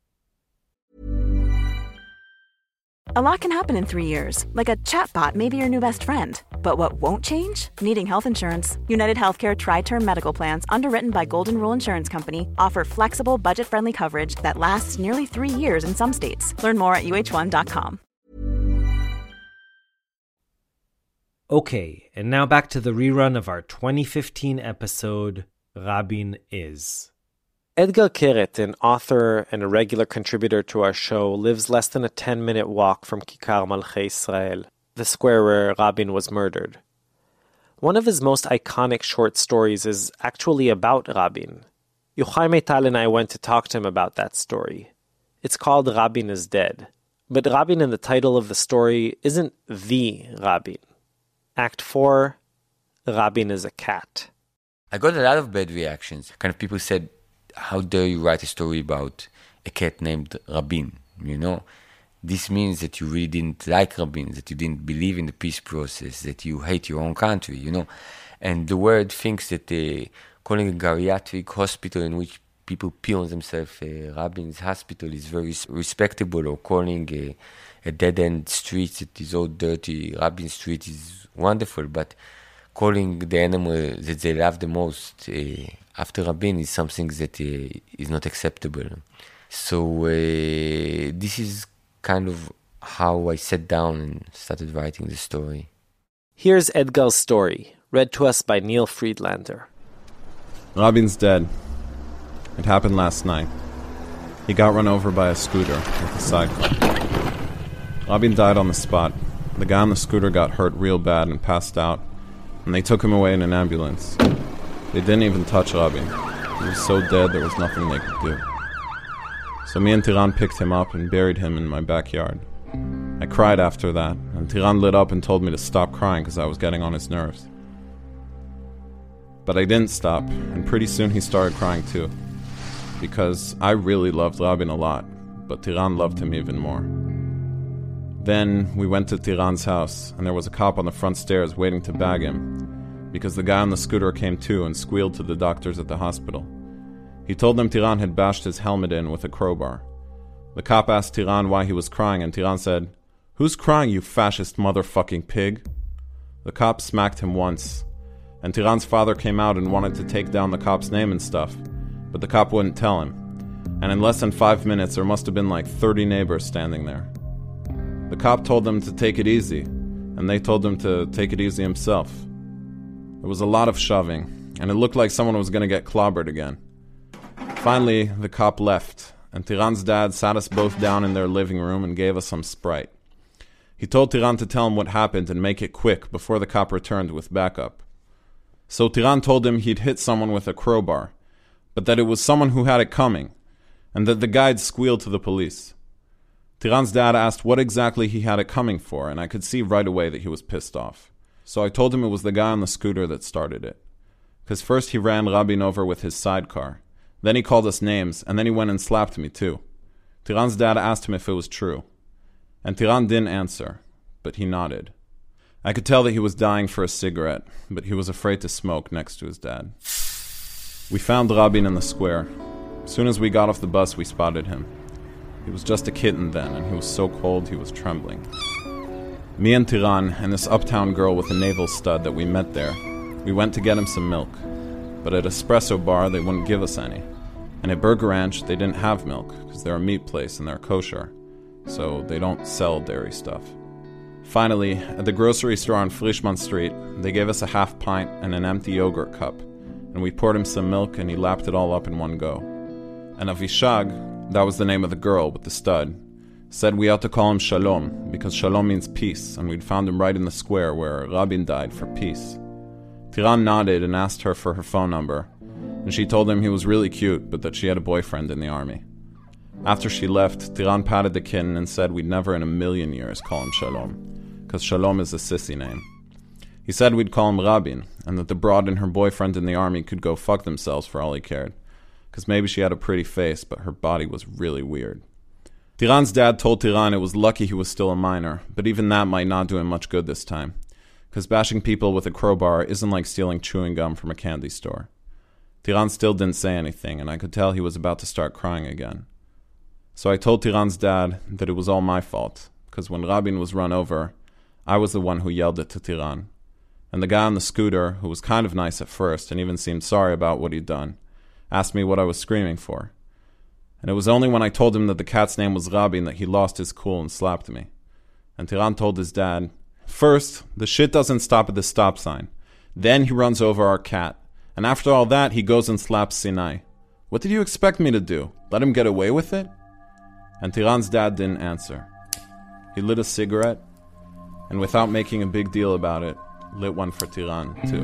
A lot can happen in three years, like a chatbot may be your new best friend. But what won't change? Needing health insurance. United Healthcare Tri-Term Medical Plans, underwritten by Golden Rule Insurance Company, offer flexible, budget-friendly coverage that lasts nearly three years in some states. Learn more at U H one dot com. Okay, and now back to the rerun of our twenty fifteen episode, Rabin Is. Edgar Keret, an author and a regular contributor to our show, lives less than a ten-minute walk from Kikar Malchei Israel, the square where Rabin was murdered. One of his most iconic short stories is actually about Rabin. Yochai Meital and I went to talk to him about that story. It's called Rabin is Dead, but Rabin in the title of the story isn't the Rabin. Act four, Rabin is a cat. I got a lot of bad reactions. Kind of people said, how dare you write a story about a cat named Rabin, you know? This means that you really didn't like Rabin, that you didn't believe in the peace process, that you hate your own country, you know? And the world thinks that uh, calling a geriatric hospital in which people pee on themselves uh, Rabin's hospital is very respectable, or calling a, a dead-end street that is all dirty, Rabin Street, is wonderful, but calling the animal that they love the most uh, after Rabin is something that uh, is not acceptable. So uh, this is kind of how I sat down and started writing the story. Here's Edgar's story, read to us by Neil Friedlander. Rabin's dead. It happened last night. He got run over by a scooter with a sidecar. Rabin died on the spot, the guy on the scooter got hurt real bad and passed out, and they took him away in an ambulance. They didn't even touch Rabin. He was so dead there was nothing they could do. So me and Tiran picked him up and buried him in my backyard. I cried after that, and Tiran lit up and told me to stop crying because I was getting on his nerves. But I didn't stop, and pretty soon he started crying too. Because I really loved Rabin a lot, but Tiran loved him even more. Then we went to Tiran's house, and there was a cop on the front stairs waiting to bag him, because the guy on the scooter came to and squealed to the doctors at the hospital. He told them Tiran had bashed his helmet in with a crowbar. The cop asked Tiran why he was crying, and Tiran said, "Who's crying, you fascist motherfucking pig?" The cop smacked him once, and Tiran's father came out and wanted to take down the cop's name and stuff, but the cop wouldn't tell him. And in less than five minutes, there must have been like thirty neighbors standing there. The cop told them to take it easy, and they told him to take it easy himself. There was a lot of shoving, and it looked like someone was going to get clobbered again. Finally, the cop left, and Tiran's dad sat us both down in their living room and gave us some Sprite. He told Tiran to tell him what happened and make it quick before the cop returned with backup. So Tiran told him he'd hit someone with a crowbar, but that it was someone who had it coming, and that the guy'd squealed to the police. Tiran's dad asked what exactly he had it coming for, and I could see right away that he was pissed off. So I told him it was the guy on the scooter that started it. Because first he ran Rabin over with his sidecar, then he called us names, and then he went and slapped me too. Tiran's dad asked him if it was true, and Tiran didn't answer, but he nodded. I could tell that he was dying for a cigarette, but he was afraid to smoke next to his dad. We found Rabin in the square. As soon as we got off the bus, we spotted him. He was just a kitten then, and he was so cold he was trembling. Me and Tiran and this uptown girl with a navel stud that we met there, we went to get him some milk. But at Espresso Bar, they wouldn't give us any. And at Burger Ranch, they didn't have milk, because they're a meat place and they're kosher. So they don't sell dairy stuff. Finally, at the grocery store on Frischmann Street, they gave us a half pint and an empty yogurt cup. And we poured him some milk and he lapped it all up in one go. And Avishag, that was the name of the girl with the stud, said we ought to call him Shalom, because Shalom means peace, and we'd found him right in the square where Rabin died for peace. Tiran nodded and asked her for her phone number, and she told him he was really cute, but that she had a boyfriend in the army. After she left, Tiran patted the kitten and said we'd never in a million years call him Shalom, because Shalom is a sissy name. He said we'd call him Rabin, and that the broad and her boyfriend in the army could go fuck themselves for all he cared, because maybe she had a pretty face, but her body was really weird. Tiran's dad told Tiran it was lucky he was still a minor, but even that might not do him much good this time, because bashing people with a crowbar isn't like stealing chewing gum from a candy store. Tiran still didn't say anything, and I could tell he was about to start crying again. So I told Tiran's dad that it was all my fault, because when Rabin was run over, I was the one who yelled it to Tiran. And the guy on the scooter, who was kind of nice at first and even seemed sorry about what he'd done, asked me what I was screaming for. And it was only when I told him that the cat's name was Rabin that he lost his cool and slapped me. And Tiran told his dad, "First, the shit doesn't stop at the stop sign. Then he runs over our cat. And after all that, he goes and slaps Sinai. What did you expect me to do? Let him get away with it?" And Tiran's dad didn't answer. He lit a cigarette, and without making a big deal about it, lit one for Tiran, too.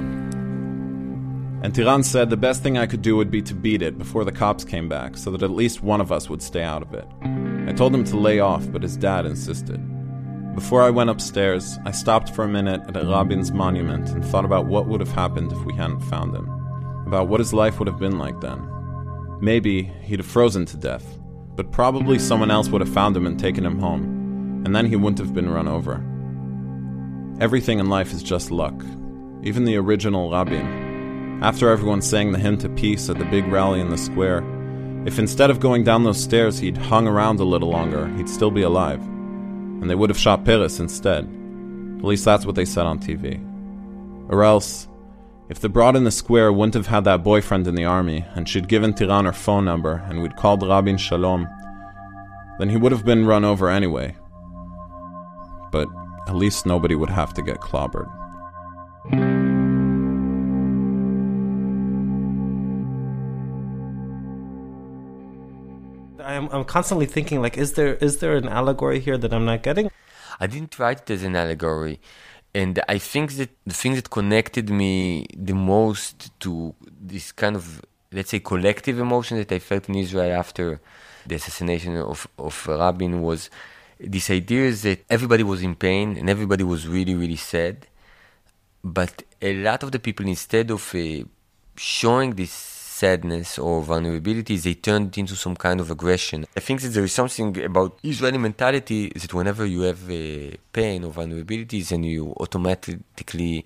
And Tiran said the best thing I could do would be to beat it before the cops came back, so that at least one of us would stay out of it. I told him to lay off, but his dad insisted. Before I went upstairs, I stopped for a minute at a Rabin's monument and thought about what would have happened if we hadn't found him. About what his life would have been like then. Maybe he'd have frozen to death, but probably someone else would have found him and taken him home, and then he wouldn't have been run over. Everything in life is just luck. Even the original Rabin. After everyone sang the hymn to peace at the big rally in the square, if instead of going down those stairs he'd hung around a little longer, he'd still be alive. And they would have shot Peres instead. At least that's what they said on T V. Or else, if the broad in the square wouldn't have had that boyfriend in the army, and she'd given Tiran her phone number, and we'd called Rabin Shalom, then he would have been run over anyway. But at least nobody would have to get clobbered. I'm I'm constantly thinking, like, is there is there an allegory here that I'm not getting? I didn't write it as an allegory. And I think that the thing that connected me the most to this kind of, let's say, collective emotion that I felt in Israel after the assassination of, of Rabin was this idea that everybody was in pain and everybody was really, really sad. But a lot of the people, instead of uh, showing this sadness or vulnerability, they turned into some kind of aggression. I think that there is something about Israeli mentality that whenever you have uh, pain or vulnerabilities, and you automatically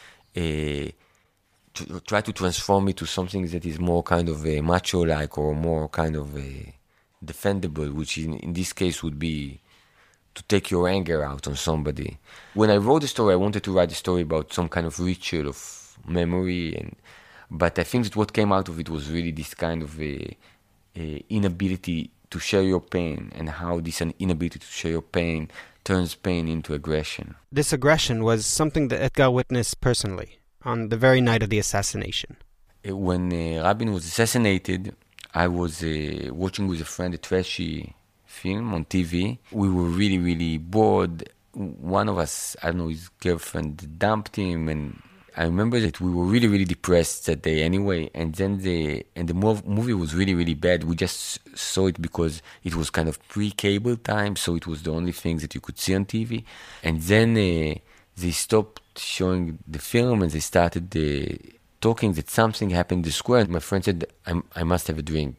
uh, t- try to transform it to something that is more kind of uh, macho-like or more kind of uh, defendable, which in, in this case would be to take your anger out on somebody. When I wrote the story, I wanted to write a story about some kind of ritual of memory, and but I think that what came out of it was really this kind of a, a inability to share your pain, and how this inability to share your pain turns pain into aggression. This aggression was something that Etgar witnessed personally on the very night of the assassination. When uh, Rabin was assassinated, I was uh, watching with a friend a trashy film on T V. We were really, really bored. One of us, I don't know, his girlfriend dumped him, and I remember that we were really, really depressed that day anyway. And then the and the movie was really, really bad. We just saw it because it was kind of pre-cable time, so it was the only thing that you could see on T V. And then uh, they stopped showing the film, and they started uh, talking that something happened in the square. And my friend said, I'm, I must have a drink.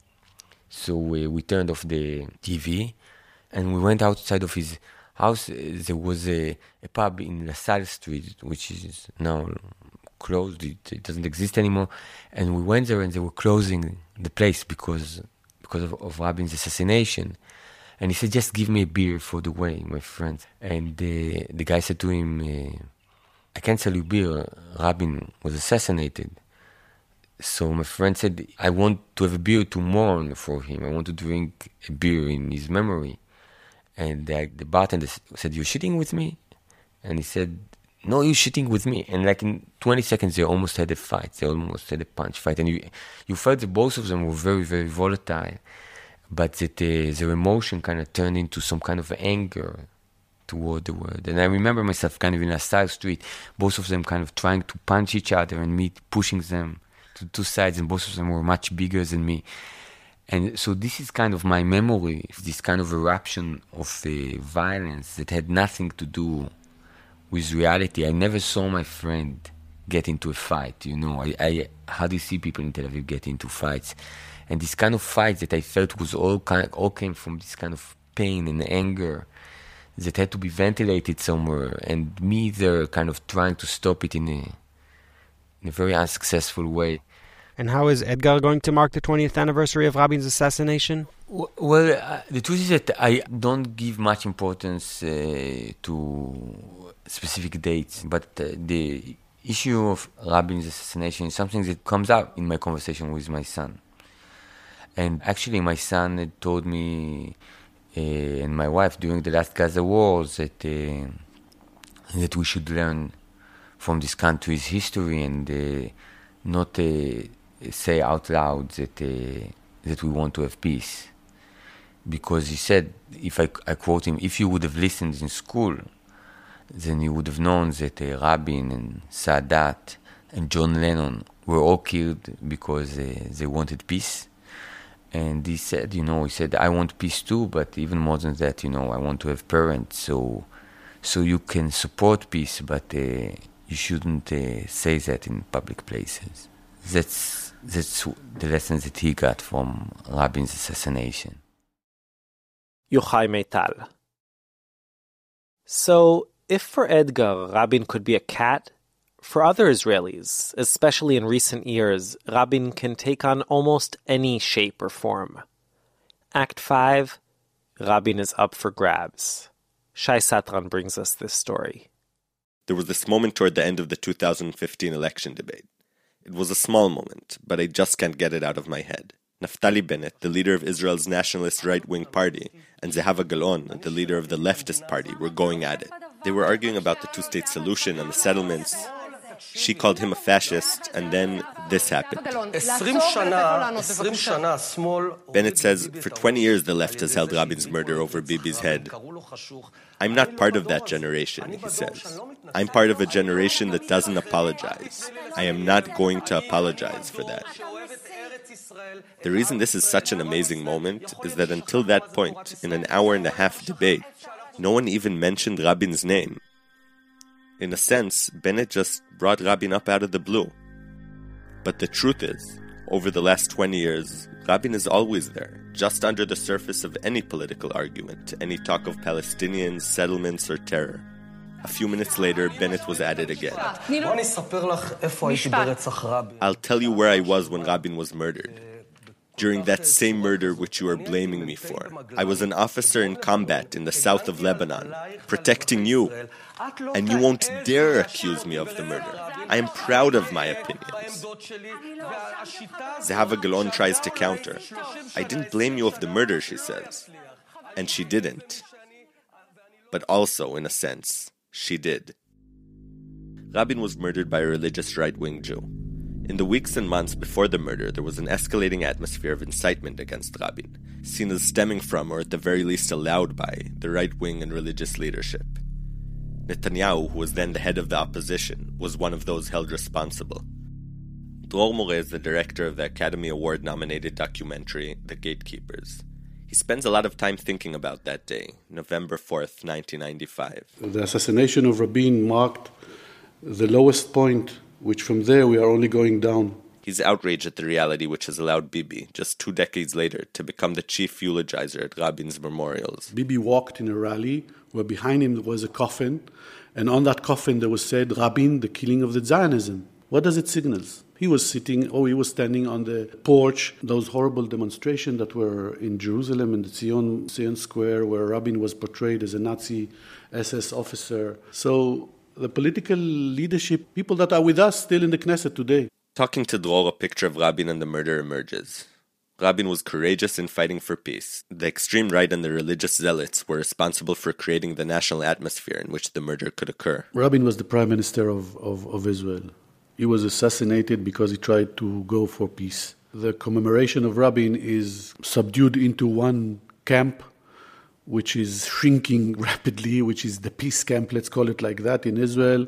So uh, we turned off the T V, and we went outside of his house. There was a, a pub in La Salle Street, which is now closed. It, it doesn't exist anymore. And we went there, and they were closing the place because because of, of Rabin's assassination. And he said, just give me a beer for the way, my friend. And uh, the guy said to him, uh, I can't sell you beer. Rabin was assassinated. So my friend said, I want to have a beer to mourn for him. I want to drink a beer in his memory. And the, the bartender said, you're shitting with me? And he said, no, you're shitting with me. And like in twenty seconds, they almost had a fight. They almost had a punch fight. And you you felt that both of them were very, very volatile. But that uh, their emotion kind of turned into some kind of anger toward the world. And I remember myself kind of in a side street, both of them kind of trying to punch each other, and me pushing them to two sides. And both of them were much bigger than me. And so this is kind of my memory, this kind of eruption of uh, violence that had nothing to do with reality. I never saw my friend get into a fight, you know. I, I hardly see people in Tel Aviv get into fights. And this kind of fight that I felt was all kind, all came from this kind of pain and anger that had to be ventilated somewhere. And me there kind of trying to stop it in a, in a very unsuccessful way. And how is Etgar going to mark the twentieth anniversary of Rabin's assassination? Well, uh, the truth is that I don't give much importance uh, to specific dates, but uh, the issue of Rabin's assassination is something that comes up in my conversation with my son. And actually my son had told me uh, and my wife during the last Gaza wars that, uh, that we should learn from this country's history and uh, not uh, say out loud that uh, that we want to have peace. Because he said, if I, I quote him, if you would have listened in school, then you would have known that uh, Rabin and Sadat and John Lennon were all killed because uh, they wanted peace. And he said, you know, he said, I want peace too, but even more than that, you know, I want to have parents. So, so you can support peace, but uh, you shouldn't uh, say that in public places. That's that's the lesson that he got from Rabin's assassination. Yochai Meital. So, if for Etgar, Rabin could be a cat, for other Israelis, especially in recent years, Rabin can take on almost any shape or form. Act five, Rabin is up for grabs. Shai Satran brings us this story. There was this moment toward the end of the two thousand fifteen election debate. It was a small moment, but I just can't get it out of my head. Naftali Bennett, the leader of Israel's nationalist right-wing party, and Zehava Galon, the leader of the leftist party, were going at it. They were arguing about the two-state solution and the settlements. She called him a fascist, and then this happened. Bennett says, for twenty years the left has held Rabin's murder over Bibi's head. I'm not part of that generation, he says. I'm part of a generation that doesn't apologize. I am not going to apologize for that. The reason this is such an amazing moment is that until that point, in an hour and a half debate, no one even mentioned Rabin's name. In a sense, Bennett just brought Rabin up out of the blue. But the truth is, over the last twenty years, Rabin is always there, just under the surface of any political argument, any talk of Palestinians, settlements, or terror. A few minutes later, Bennett was at it again. I'll tell you where I was when Rabin was murdered. During that same murder which you are blaming me for. I was an officer in combat in the south of Lebanon, protecting you, and you won't dare accuse me of the murder. I am proud of my opinions. Zehava Galon tries to counter. I didn't blame you of the murder, she says. And she didn't. But also, in a sense, she did. Rabin was murdered by a religious right-wing Jew. In the weeks and months before the murder, there was an escalating atmosphere of incitement against Rabin, seen as stemming from, or at the very least allowed by, the right-wing and religious leadership. Netanyahu, who was then the head of the opposition, was one of those held responsible. Dror More is the director of the Academy Award-nominated documentary, The Gatekeepers. He spends a lot of time thinking about that day, November fourth, nineteen ninety-five. The assassination of Rabin marked the lowest point, which from there we are only going down. He's outraged at the reality which has allowed Bibi, just two decades later, to become the chief eulogizer at Rabin's memorials. Bibi walked in a rally where behind him was a coffin, and on that coffin there was said, Rabin, the killing of the Zionism. What does it signal? He was sitting, or he was standing on the porch, those horrible demonstrations that were in Jerusalem, in the Zion, Zion Square, where Rabin was portrayed as a Nazi S S officer. So the political leadership, people that are with us still in the Knesset today. Talking to Dror, a picture of Rabin and the murder emerges. Rabin was courageous in fighting for peace. The extreme right and the religious zealots were responsible for creating the national atmosphere in which the murder could occur. Rabin was the prime minister of, of, of Israel. He was assassinated because he tried to go for peace. The commemoration of Rabin is subdued into one camp, which is shrinking rapidly, which is the peace camp, let's call it like that, in Israel.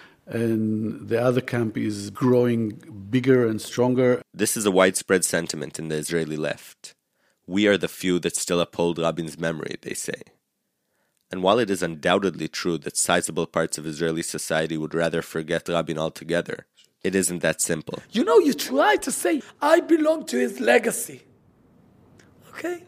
And the other camp is growing bigger and stronger. This is a widespread sentiment in the Israeli left. We are the few that still uphold Rabin's memory, they say. And while it is undoubtedly true that sizable parts of Israeli society would rather forget Rabin altogether, it isn't that simple. You know, you try to say, I belong to his legacy. Okay?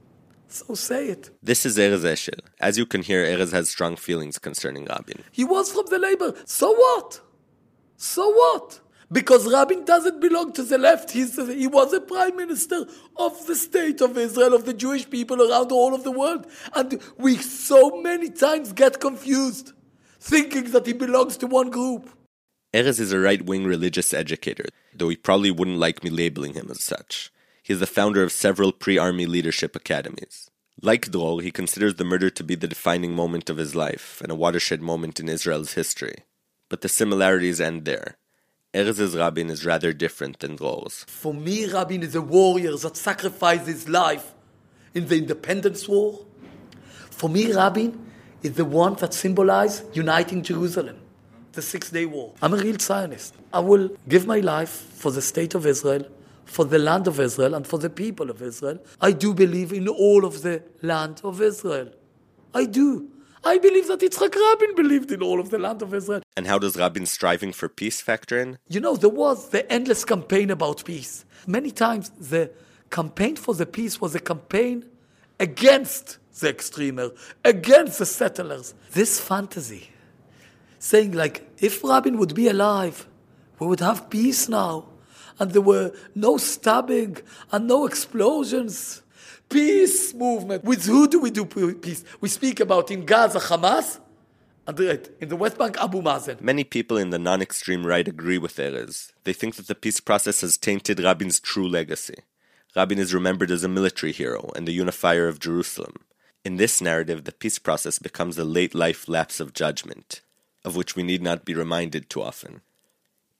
So say it. This is Erez Eshel. As you can hear, Erez has strong feelings concerning Rabin. He was from the labor. So what? So what? Because Rabin doesn't belong to the left. He's a, he was a prime minister of the state of Israel, of the Jewish people around all of the world. And we so many times get confused, thinking that he belongs to one group. Erez is a right-wing religious educator, though he probably wouldn't like me labeling him as such. He is the founder of several pre-army leadership academies. Like Dror, he considers the murder to be the defining moment of his life and a watershed moment in Israel's history. But the similarities end there. Erez's Rabin is rather different than Dror's. For me, Rabin is a warrior that sacrificed his life in the independence war. For me, Rabin is the one that symbolized uniting Jerusalem, the Six-Day War. I'm a real Zionist. I will give my life for the state of Israel, for the land of Israel, and for the people of Israel. I do believe in all of the land of Israel. I do. I believe that Yitzhak Rabin believed in all of the land of Israel. And how does Rabin's striving for peace factor in? You know, there was the endless campaign about peace. Many times the campaign for the peace was a campaign against the extremer, against the settlers. This fantasy, saying like, if Rabin would be alive, we would have peace now. And there were no stabbing and no explosions. Peace movement. With who do we do peace? We speak about in Gaza, Hamas, and in the West Bank, Abu Mazen. Many people in the non-extreme right agree with Erez. They think that the peace process has tainted Rabin's true legacy. Rabin is remembered as a military hero and the unifier of Jerusalem. In this narrative, the peace process becomes a late-life lapse of judgment, of which we need not be reminded too often.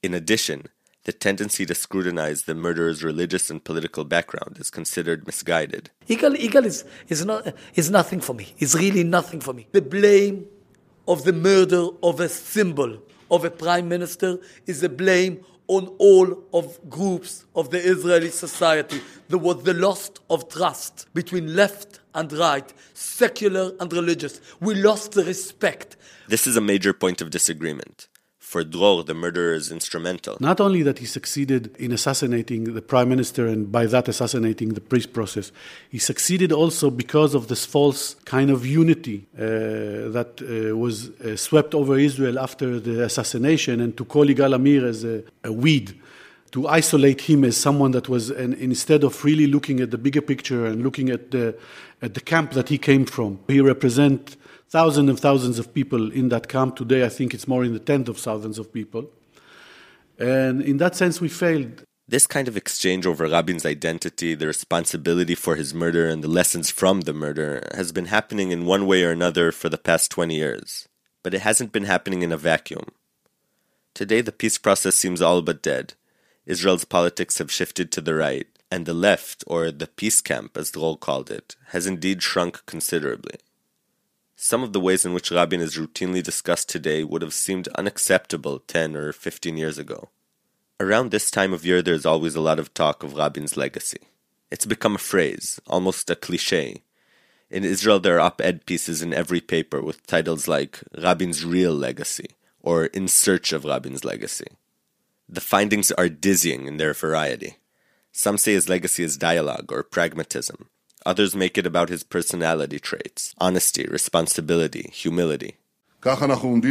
In addition, the tendency to scrutinize the murderer's religious and political background is considered misguided. Yigal, Yigal is, is, not, is nothing for me. It's really nothing for me. The blame of the murder of a symbol of a prime minister is a blame on all of groups of the Israeli society. There was the loss of trust between left and right, secular and religious. We lost the respect. This is a major point of disagreement. For Dror, the murderer is instrumental. Not only that he succeeded in assassinating the prime minister and by that assassinating the peace process, he succeeded also because of this false kind of unity uh, that uh, was uh, swept over Israel after the assassination, and to call Yigal Amir as a, a weed, to isolate him as someone that was, and instead of really looking at the bigger picture and looking at the, at the camp that he came from. He represents thousands and thousands of people in that camp. Today, I think it's more in the tens of thousands of people. And in that sense, we failed. This kind of exchange over Rabin's identity, the responsibility for his murder, and the lessons from the murder has been happening in one way or another for the past twenty years. But it hasn't been happening in a vacuum. Today, the peace process seems all but dead. Israel's politics have shifted to the right, and the left, or the peace camp, as Dror called it, has indeed shrunk considerably. Some of the ways in which Rabin is routinely discussed today would have seemed unacceptable ten or fifteen years ago. Around this time of year, there's always a lot of talk of Rabin's legacy. It's become a phrase, almost a cliché. In Israel, there are op-ed pieces in every paper with titles like Rabin's Real Legacy or In Search of Rabin's Legacy. The findings are dizzying in their variety. Some say his legacy is dialogue or pragmatism. Others make it about his personality traits, honesty, responsibility, humility. Prime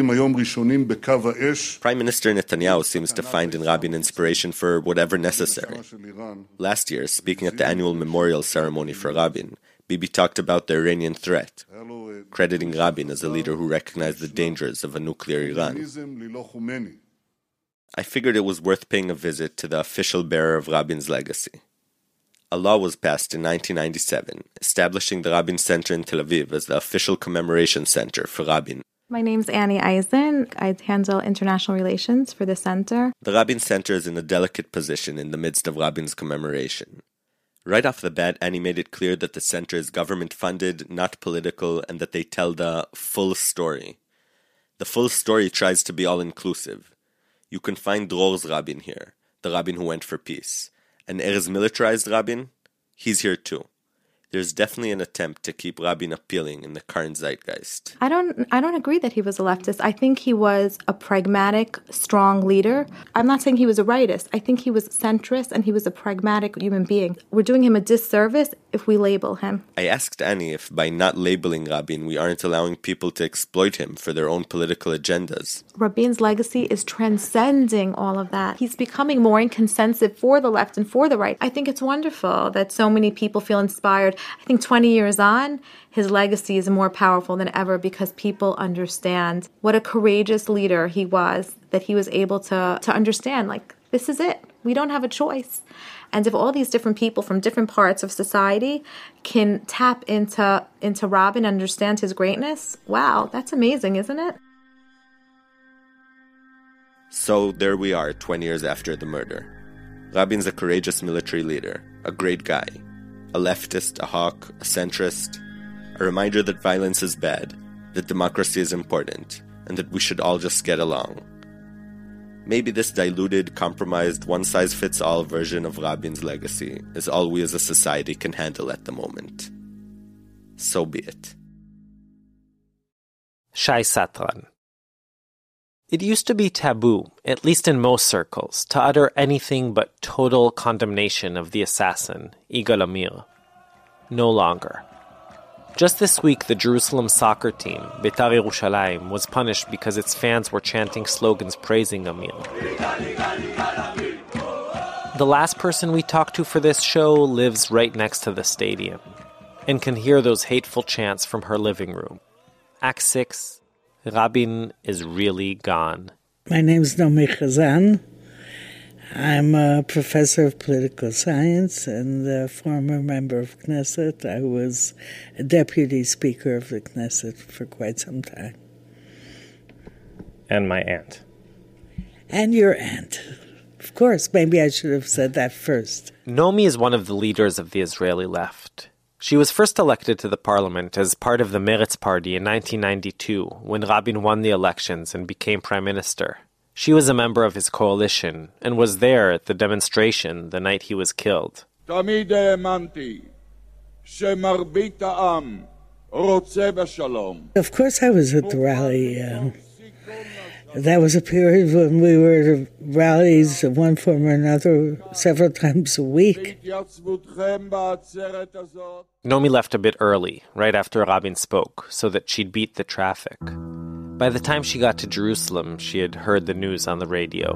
Minister Netanyahu seems to find in Rabin inspiration for whatever necessary. Last year, speaking at the annual memorial ceremony for Rabin, Bibi talked about the Iranian threat, crediting Rabin as a leader who recognized the dangers of a nuclear Iran. I figured it was worth paying a visit to the official bearer of Rabin's legacy. A law was passed in nineteen ninety-seven, establishing the Rabin Center in Tel Aviv as the official commemoration center for Rabin. My name's Annie Eisen. I handle international relations for the center. The Rabin Center is in a delicate position in the midst of Rabin's commemoration. Right off the bat, Annie made it clear that the center is government-funded, not political, and that they tell the full story. The full story tries to be all-inclusive. You can find Dror's Rabin here, the Rabin who went for peace. And Erez's militarized Rabin, he's here too. There's definitely an attempt to keep Rabin appealing in the current zeitgeist. I don't I don't agree that he was a leftist. I think he was a pragmatic, strong leader. I'm not saying he was a rightist. I think he was centrist and he was a pragmatic human being. We're doing him a disservice if we label him. I asked Annie if by not labeling Rabin, we aren't allowing people to exploit him for their own political agendas. Rabin's legacy is transcending all of that. He's becoming more inconsensive for the left and for the right. I think it's wonderful that so many people feel inspired. I think twenty years on, his legacy is more powerful than ever because people understand what a courageous leader he was, that he was able to, to understand, like, this is it. We don't have a choice. And if all these different people from different parts of society can tap into, into Rabin and understand his greatness, wow, that's amazing, isn't it? So there we are, twenty years after the murder. Rabin's a courageous military leader, a great guy. A leftist, a hawk, a centrist, a reminder that violence is bad, that democracy is important, and that we should all just get along. Maybe this diluted, compromised, one-size-fits-all version of Rabin's legacy is all we as a society can handle at the moment. So be it. Shai Satran. It used to be taboo, at least in most circles, to utter anything but total condemnation of the assassin, Yigal Amir. No longer. Just this week, the Jerusalem soccer team, Beitar Yerushalayim, was punished because its fans were chanting slogans praising Amir. The last person we talked to for this show lives right next to the stadium and can hear those hateful chants from her living room. Act six. Rabin is really gone. My name is Naomi Chazan. I'm a professor of political science and a former member of Knesset. I was a deputy speaker of the Knesset for quite some time. And my aunt. And your aunt. Of course, maybe I should have said that first. Nomi is one of the leaders of the Israeli left. She was first elected to the parliament as part of the Meretz party in nineteen ninety-two, when Rabin won the elections and became prime minister. She was a member of his coalition and was there at the demonstration the night he was killed. תמיד האמנתי שמרבית העם רוצה בשלום. Of course I was at the rally. Um, that was a period when we were at rallies of one form or another several times a week. Nomi left a bit early, right after Rabin spoke, so that she'd beat the traffic. By the time she got to Jerusalem, she had heard the news on the radio.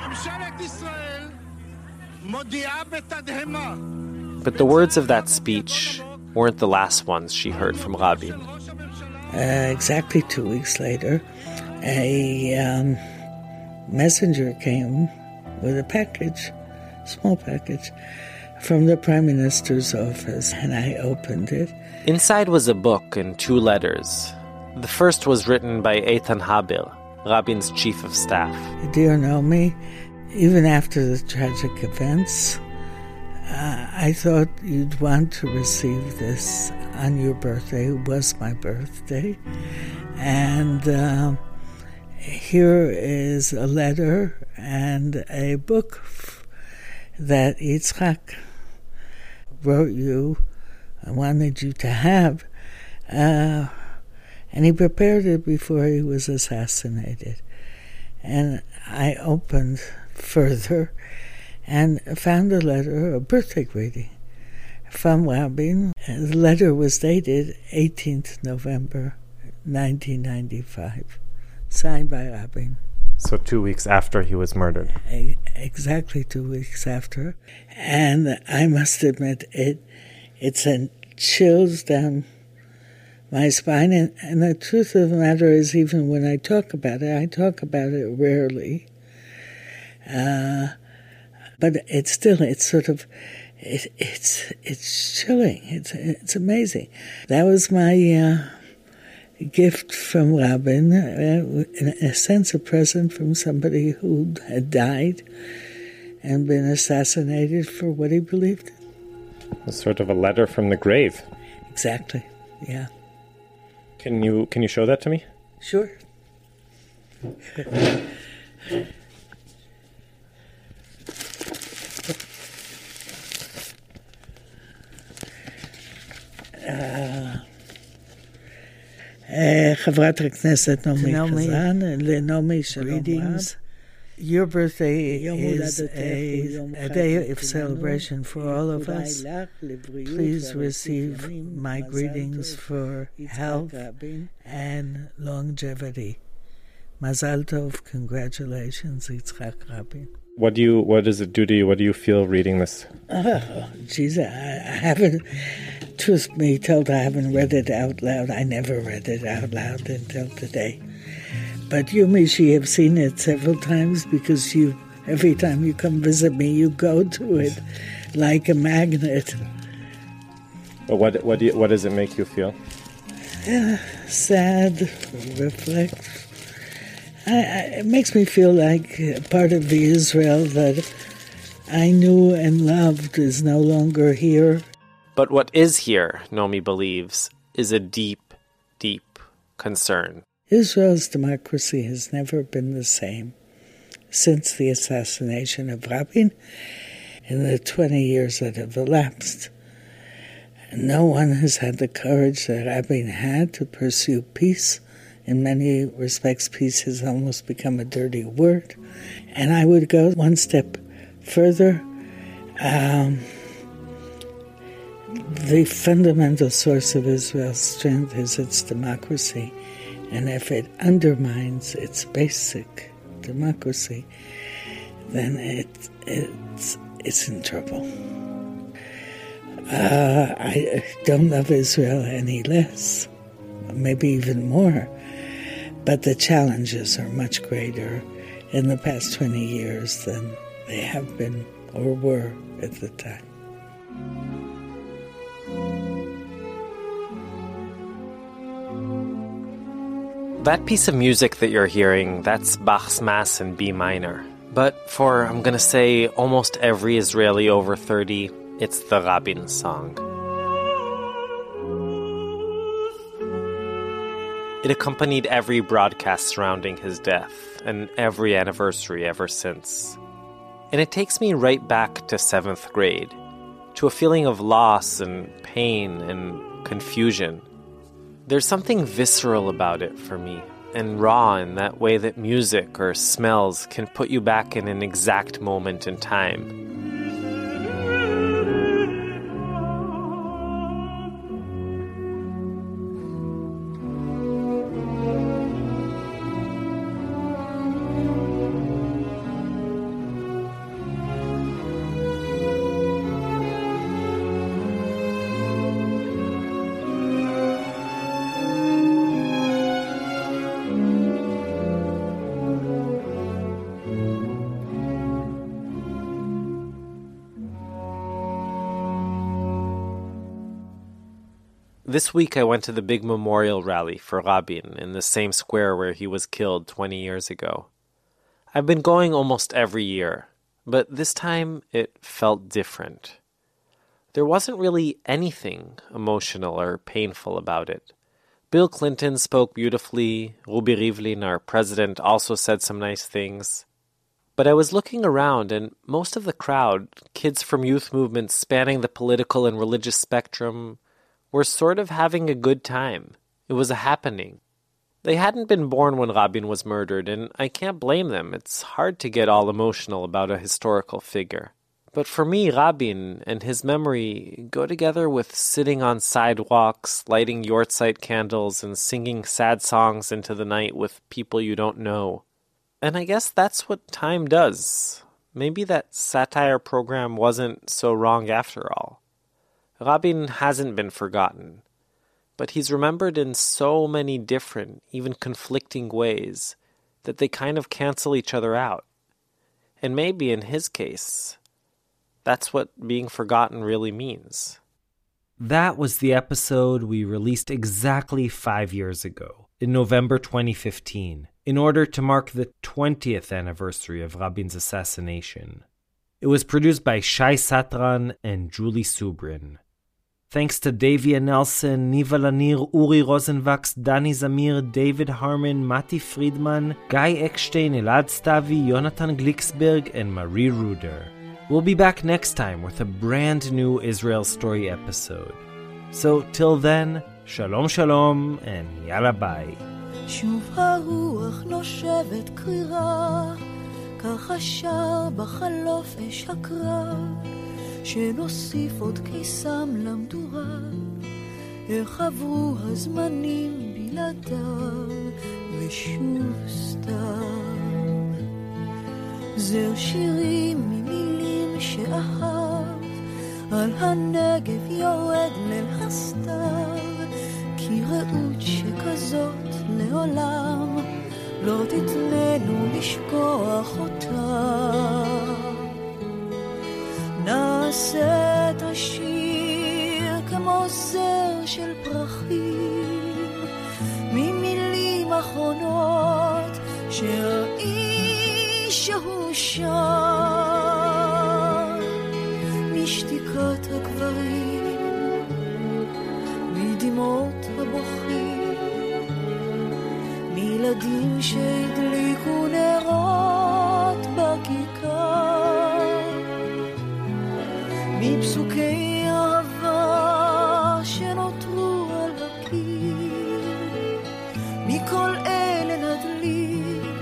But the words of that speech weren't the last ones she heard from Rabin. Uh, exactly two weeks later, a um, messenger came with a package, small package, from the Prime Minister's office, and I opened it. Inside was a book and two letters. The first was written by Eitan Haber, Rabin's chief of staff. Dear Nomi, even after the tragic events, uh, I thought you'd want to receive this on your birthday. It was my birthday. And uh, here is a letter and a book that Yitzhak wrote you, I wanted you to have. Uh, and he prepared it before he was assassinated. And I opened further and found a letter, a birthday greeting from Rabin. And the letter was dated eighteenth November nineteen ninety-five, signed by Rabin. So two weeks after he was murdered. Exactly two weeks after. And I must admit, it it sent chills down my spine. And, and the truth of the matter is, even when I talk about it, I talk about it rarely. Uh, but it's still, it's sort of, it, it's it's chilling. It's it's amazing. That was my uh, gift from Rabin, uh, in a sense, a present from somebody who had died and been assassinated for what he believed in. It's sort of a letter from the grave. Exactly, yeah. Can you can you show that to me? Sure. חברת הכנסת נעמי חזן, לנעמי שלום רב. Your birthday is a, a day of celebration for all of us. Please receive my greetings for health and longevity. Mazal tov, congratulations, Yitzhak Rabin. What do you? What does it do to you? What do you feel reading this? Oh, geez, I, I haven't, truth be told, I haven't read it out loud. I never read it out loud until today. But you, Mishi, have seen it several times because you, every time you come visit me, you go to it like a magnet. But what what do you, what does it make you feel? Uh, sad, reflect. I, I, it makes me feel like part of the Israel that I knew and loved is no longer here. But what is here, Nomi believes, is a deep, deep concern. Israel's democracy has never been the same since the assassination of Rabin in the twenty years that have elapsed. No one has had the courage that Rabin had to pursue peace. In many respects, peace has almost become a dirty word. And I would go one step further. Um, the fundamental source of Israel's strength is its democracy. And if it undermines its basic democracy, then it, it's, it's in trouble. Uh, I don't love Israel any less, maybe even more. But the challenges are much greater in the past twenty years than they have been or were at the time. That piece of music that you're hearing, that's Bach's Mass in B minor. But for, I'm gonna say, almost every Israeli over thirty, it's the Rabin song. It accompanied every broadcast surrounding his death, and every anniversary ever since. And it takes me right back to seventh grade, to a feeling of loss and pain and confusion. There's something visceral about it for me, and raw in that way that music or smells can put you back in an exact moment in time. This week I went to the big memorial rally for Rabin in the same square where he was killed twenty years ago. I've been going almost every year, but this time it felt different. There wasn't really anything emotional or painful about it. Bill Clinton spoke beautifully, Rubi Rivlin, our president, also said some nice things. But I was looking around, and most of the crowd, kids from youth movements spanning the political and religious spectrum, were sort of having a good time. It was a happening. They hadn't been born when Rabin was murdered, and I can't blame them. It's hard to get all emotional about a historical figure. But for me, Rabin and his memory go together with sitting on sidewalks, lighting Yortzeit candles, and singing sad songs into the night with people you don't know. And I guess that's what time does. Maybe that satire program wasn't so wrong after all. Rabin hasn't been forgotten, but he's remembered in so many different, even conflicting ways that they kind of cancel each other out. And maybe in his case, that's what being forgotten really means. That was the episode we released exactly five years ago, in November twenty fifteen, in order to mark the twentieth anniversary of Rabin's assassination. It was produced by Shai Satran and Julie Subrin. Thanks to Davia Nelson, Niva Lanir, Uri Rosenwachs, Dani Zamir, David Harmon, Mati Friedman, Guy Eckstein, Elad Stavi, Jonathan Glicksberg, and Marie Ruder. We'll be back next time with a brand new Israel Story episode. So till then, shalom shalom, and yalla bye. שוב הרוח נושבת קרירה, ככה שר בחלוף אש הקרב, שנוסיף עוד קיסם למדורה, איך עברו הזמנים בלעדיו, ושוב סתם. זר שירים ממילים שאהב, על הנגב יורד ליל הסתיו, כי רעות שכזאת לעולם, לא תתננו לשכוח אותה. נעשה את השיר כמו זר של פרחים, ממילים אחרונות שהאיש שהוא שם, משתיקת הגברים, מדמעות הבוכים, מילדים שהדליקו נרות בכיכר, מפסוקי אהבה שנותרו על הקיר, מכל אלה נדליק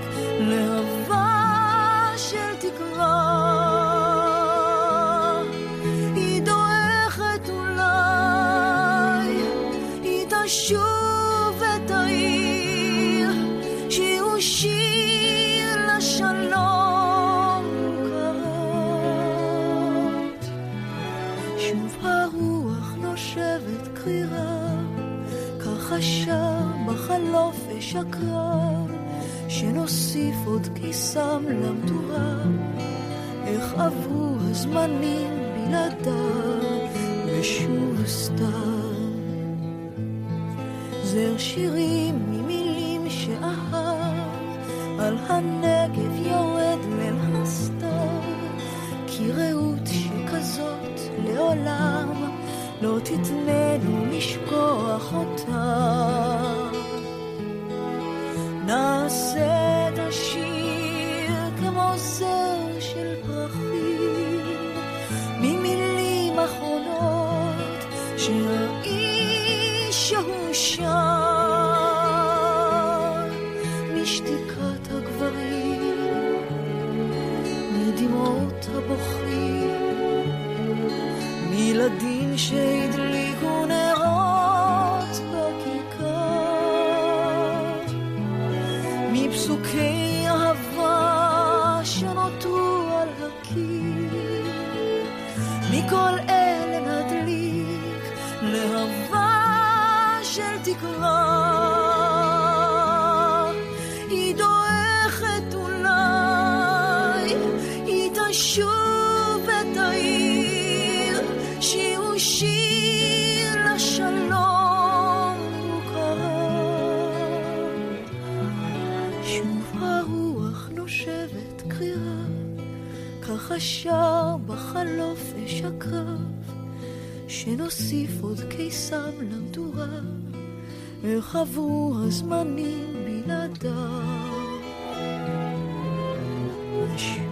להבה של תקווה. היא דורכת אולי, היא תשוב ותעיר, שהוא שיר לשלום קרות. שוב הרוח נושבת קרירה, ככה שר בחלוף אש הקרב, שנוסיף עוד קיסם למדורה, איך עברו הזמנים בלעדיו, ושוב סתם. זר שירים ממילים שאהב, על הנגב יורד ליל הסתיו, כי רעות שכזאת לעולם לא תתננו לשכוח אותה. נעשה את השיר כמו זר של פרחים, ממילים אחרונות שהאיש ההוא שר, משתיקת הגברים, מדמעות הבוחרים, מילדים שהדליקו נרות בכיכר, מפסוקי אהבה שנותרו על הקיר, מכל אלה נדליק להבה של תקווה. היא דועכת אולי, היא תשוב ותעיר, שהוא שיר לשלום מוכר. שוב הרוח נושבת קרירה, ככה שר בחלוף אש הקרב, שנוסיף עוד קיסם למדורה, איך עברו הזמנים בלעדיו.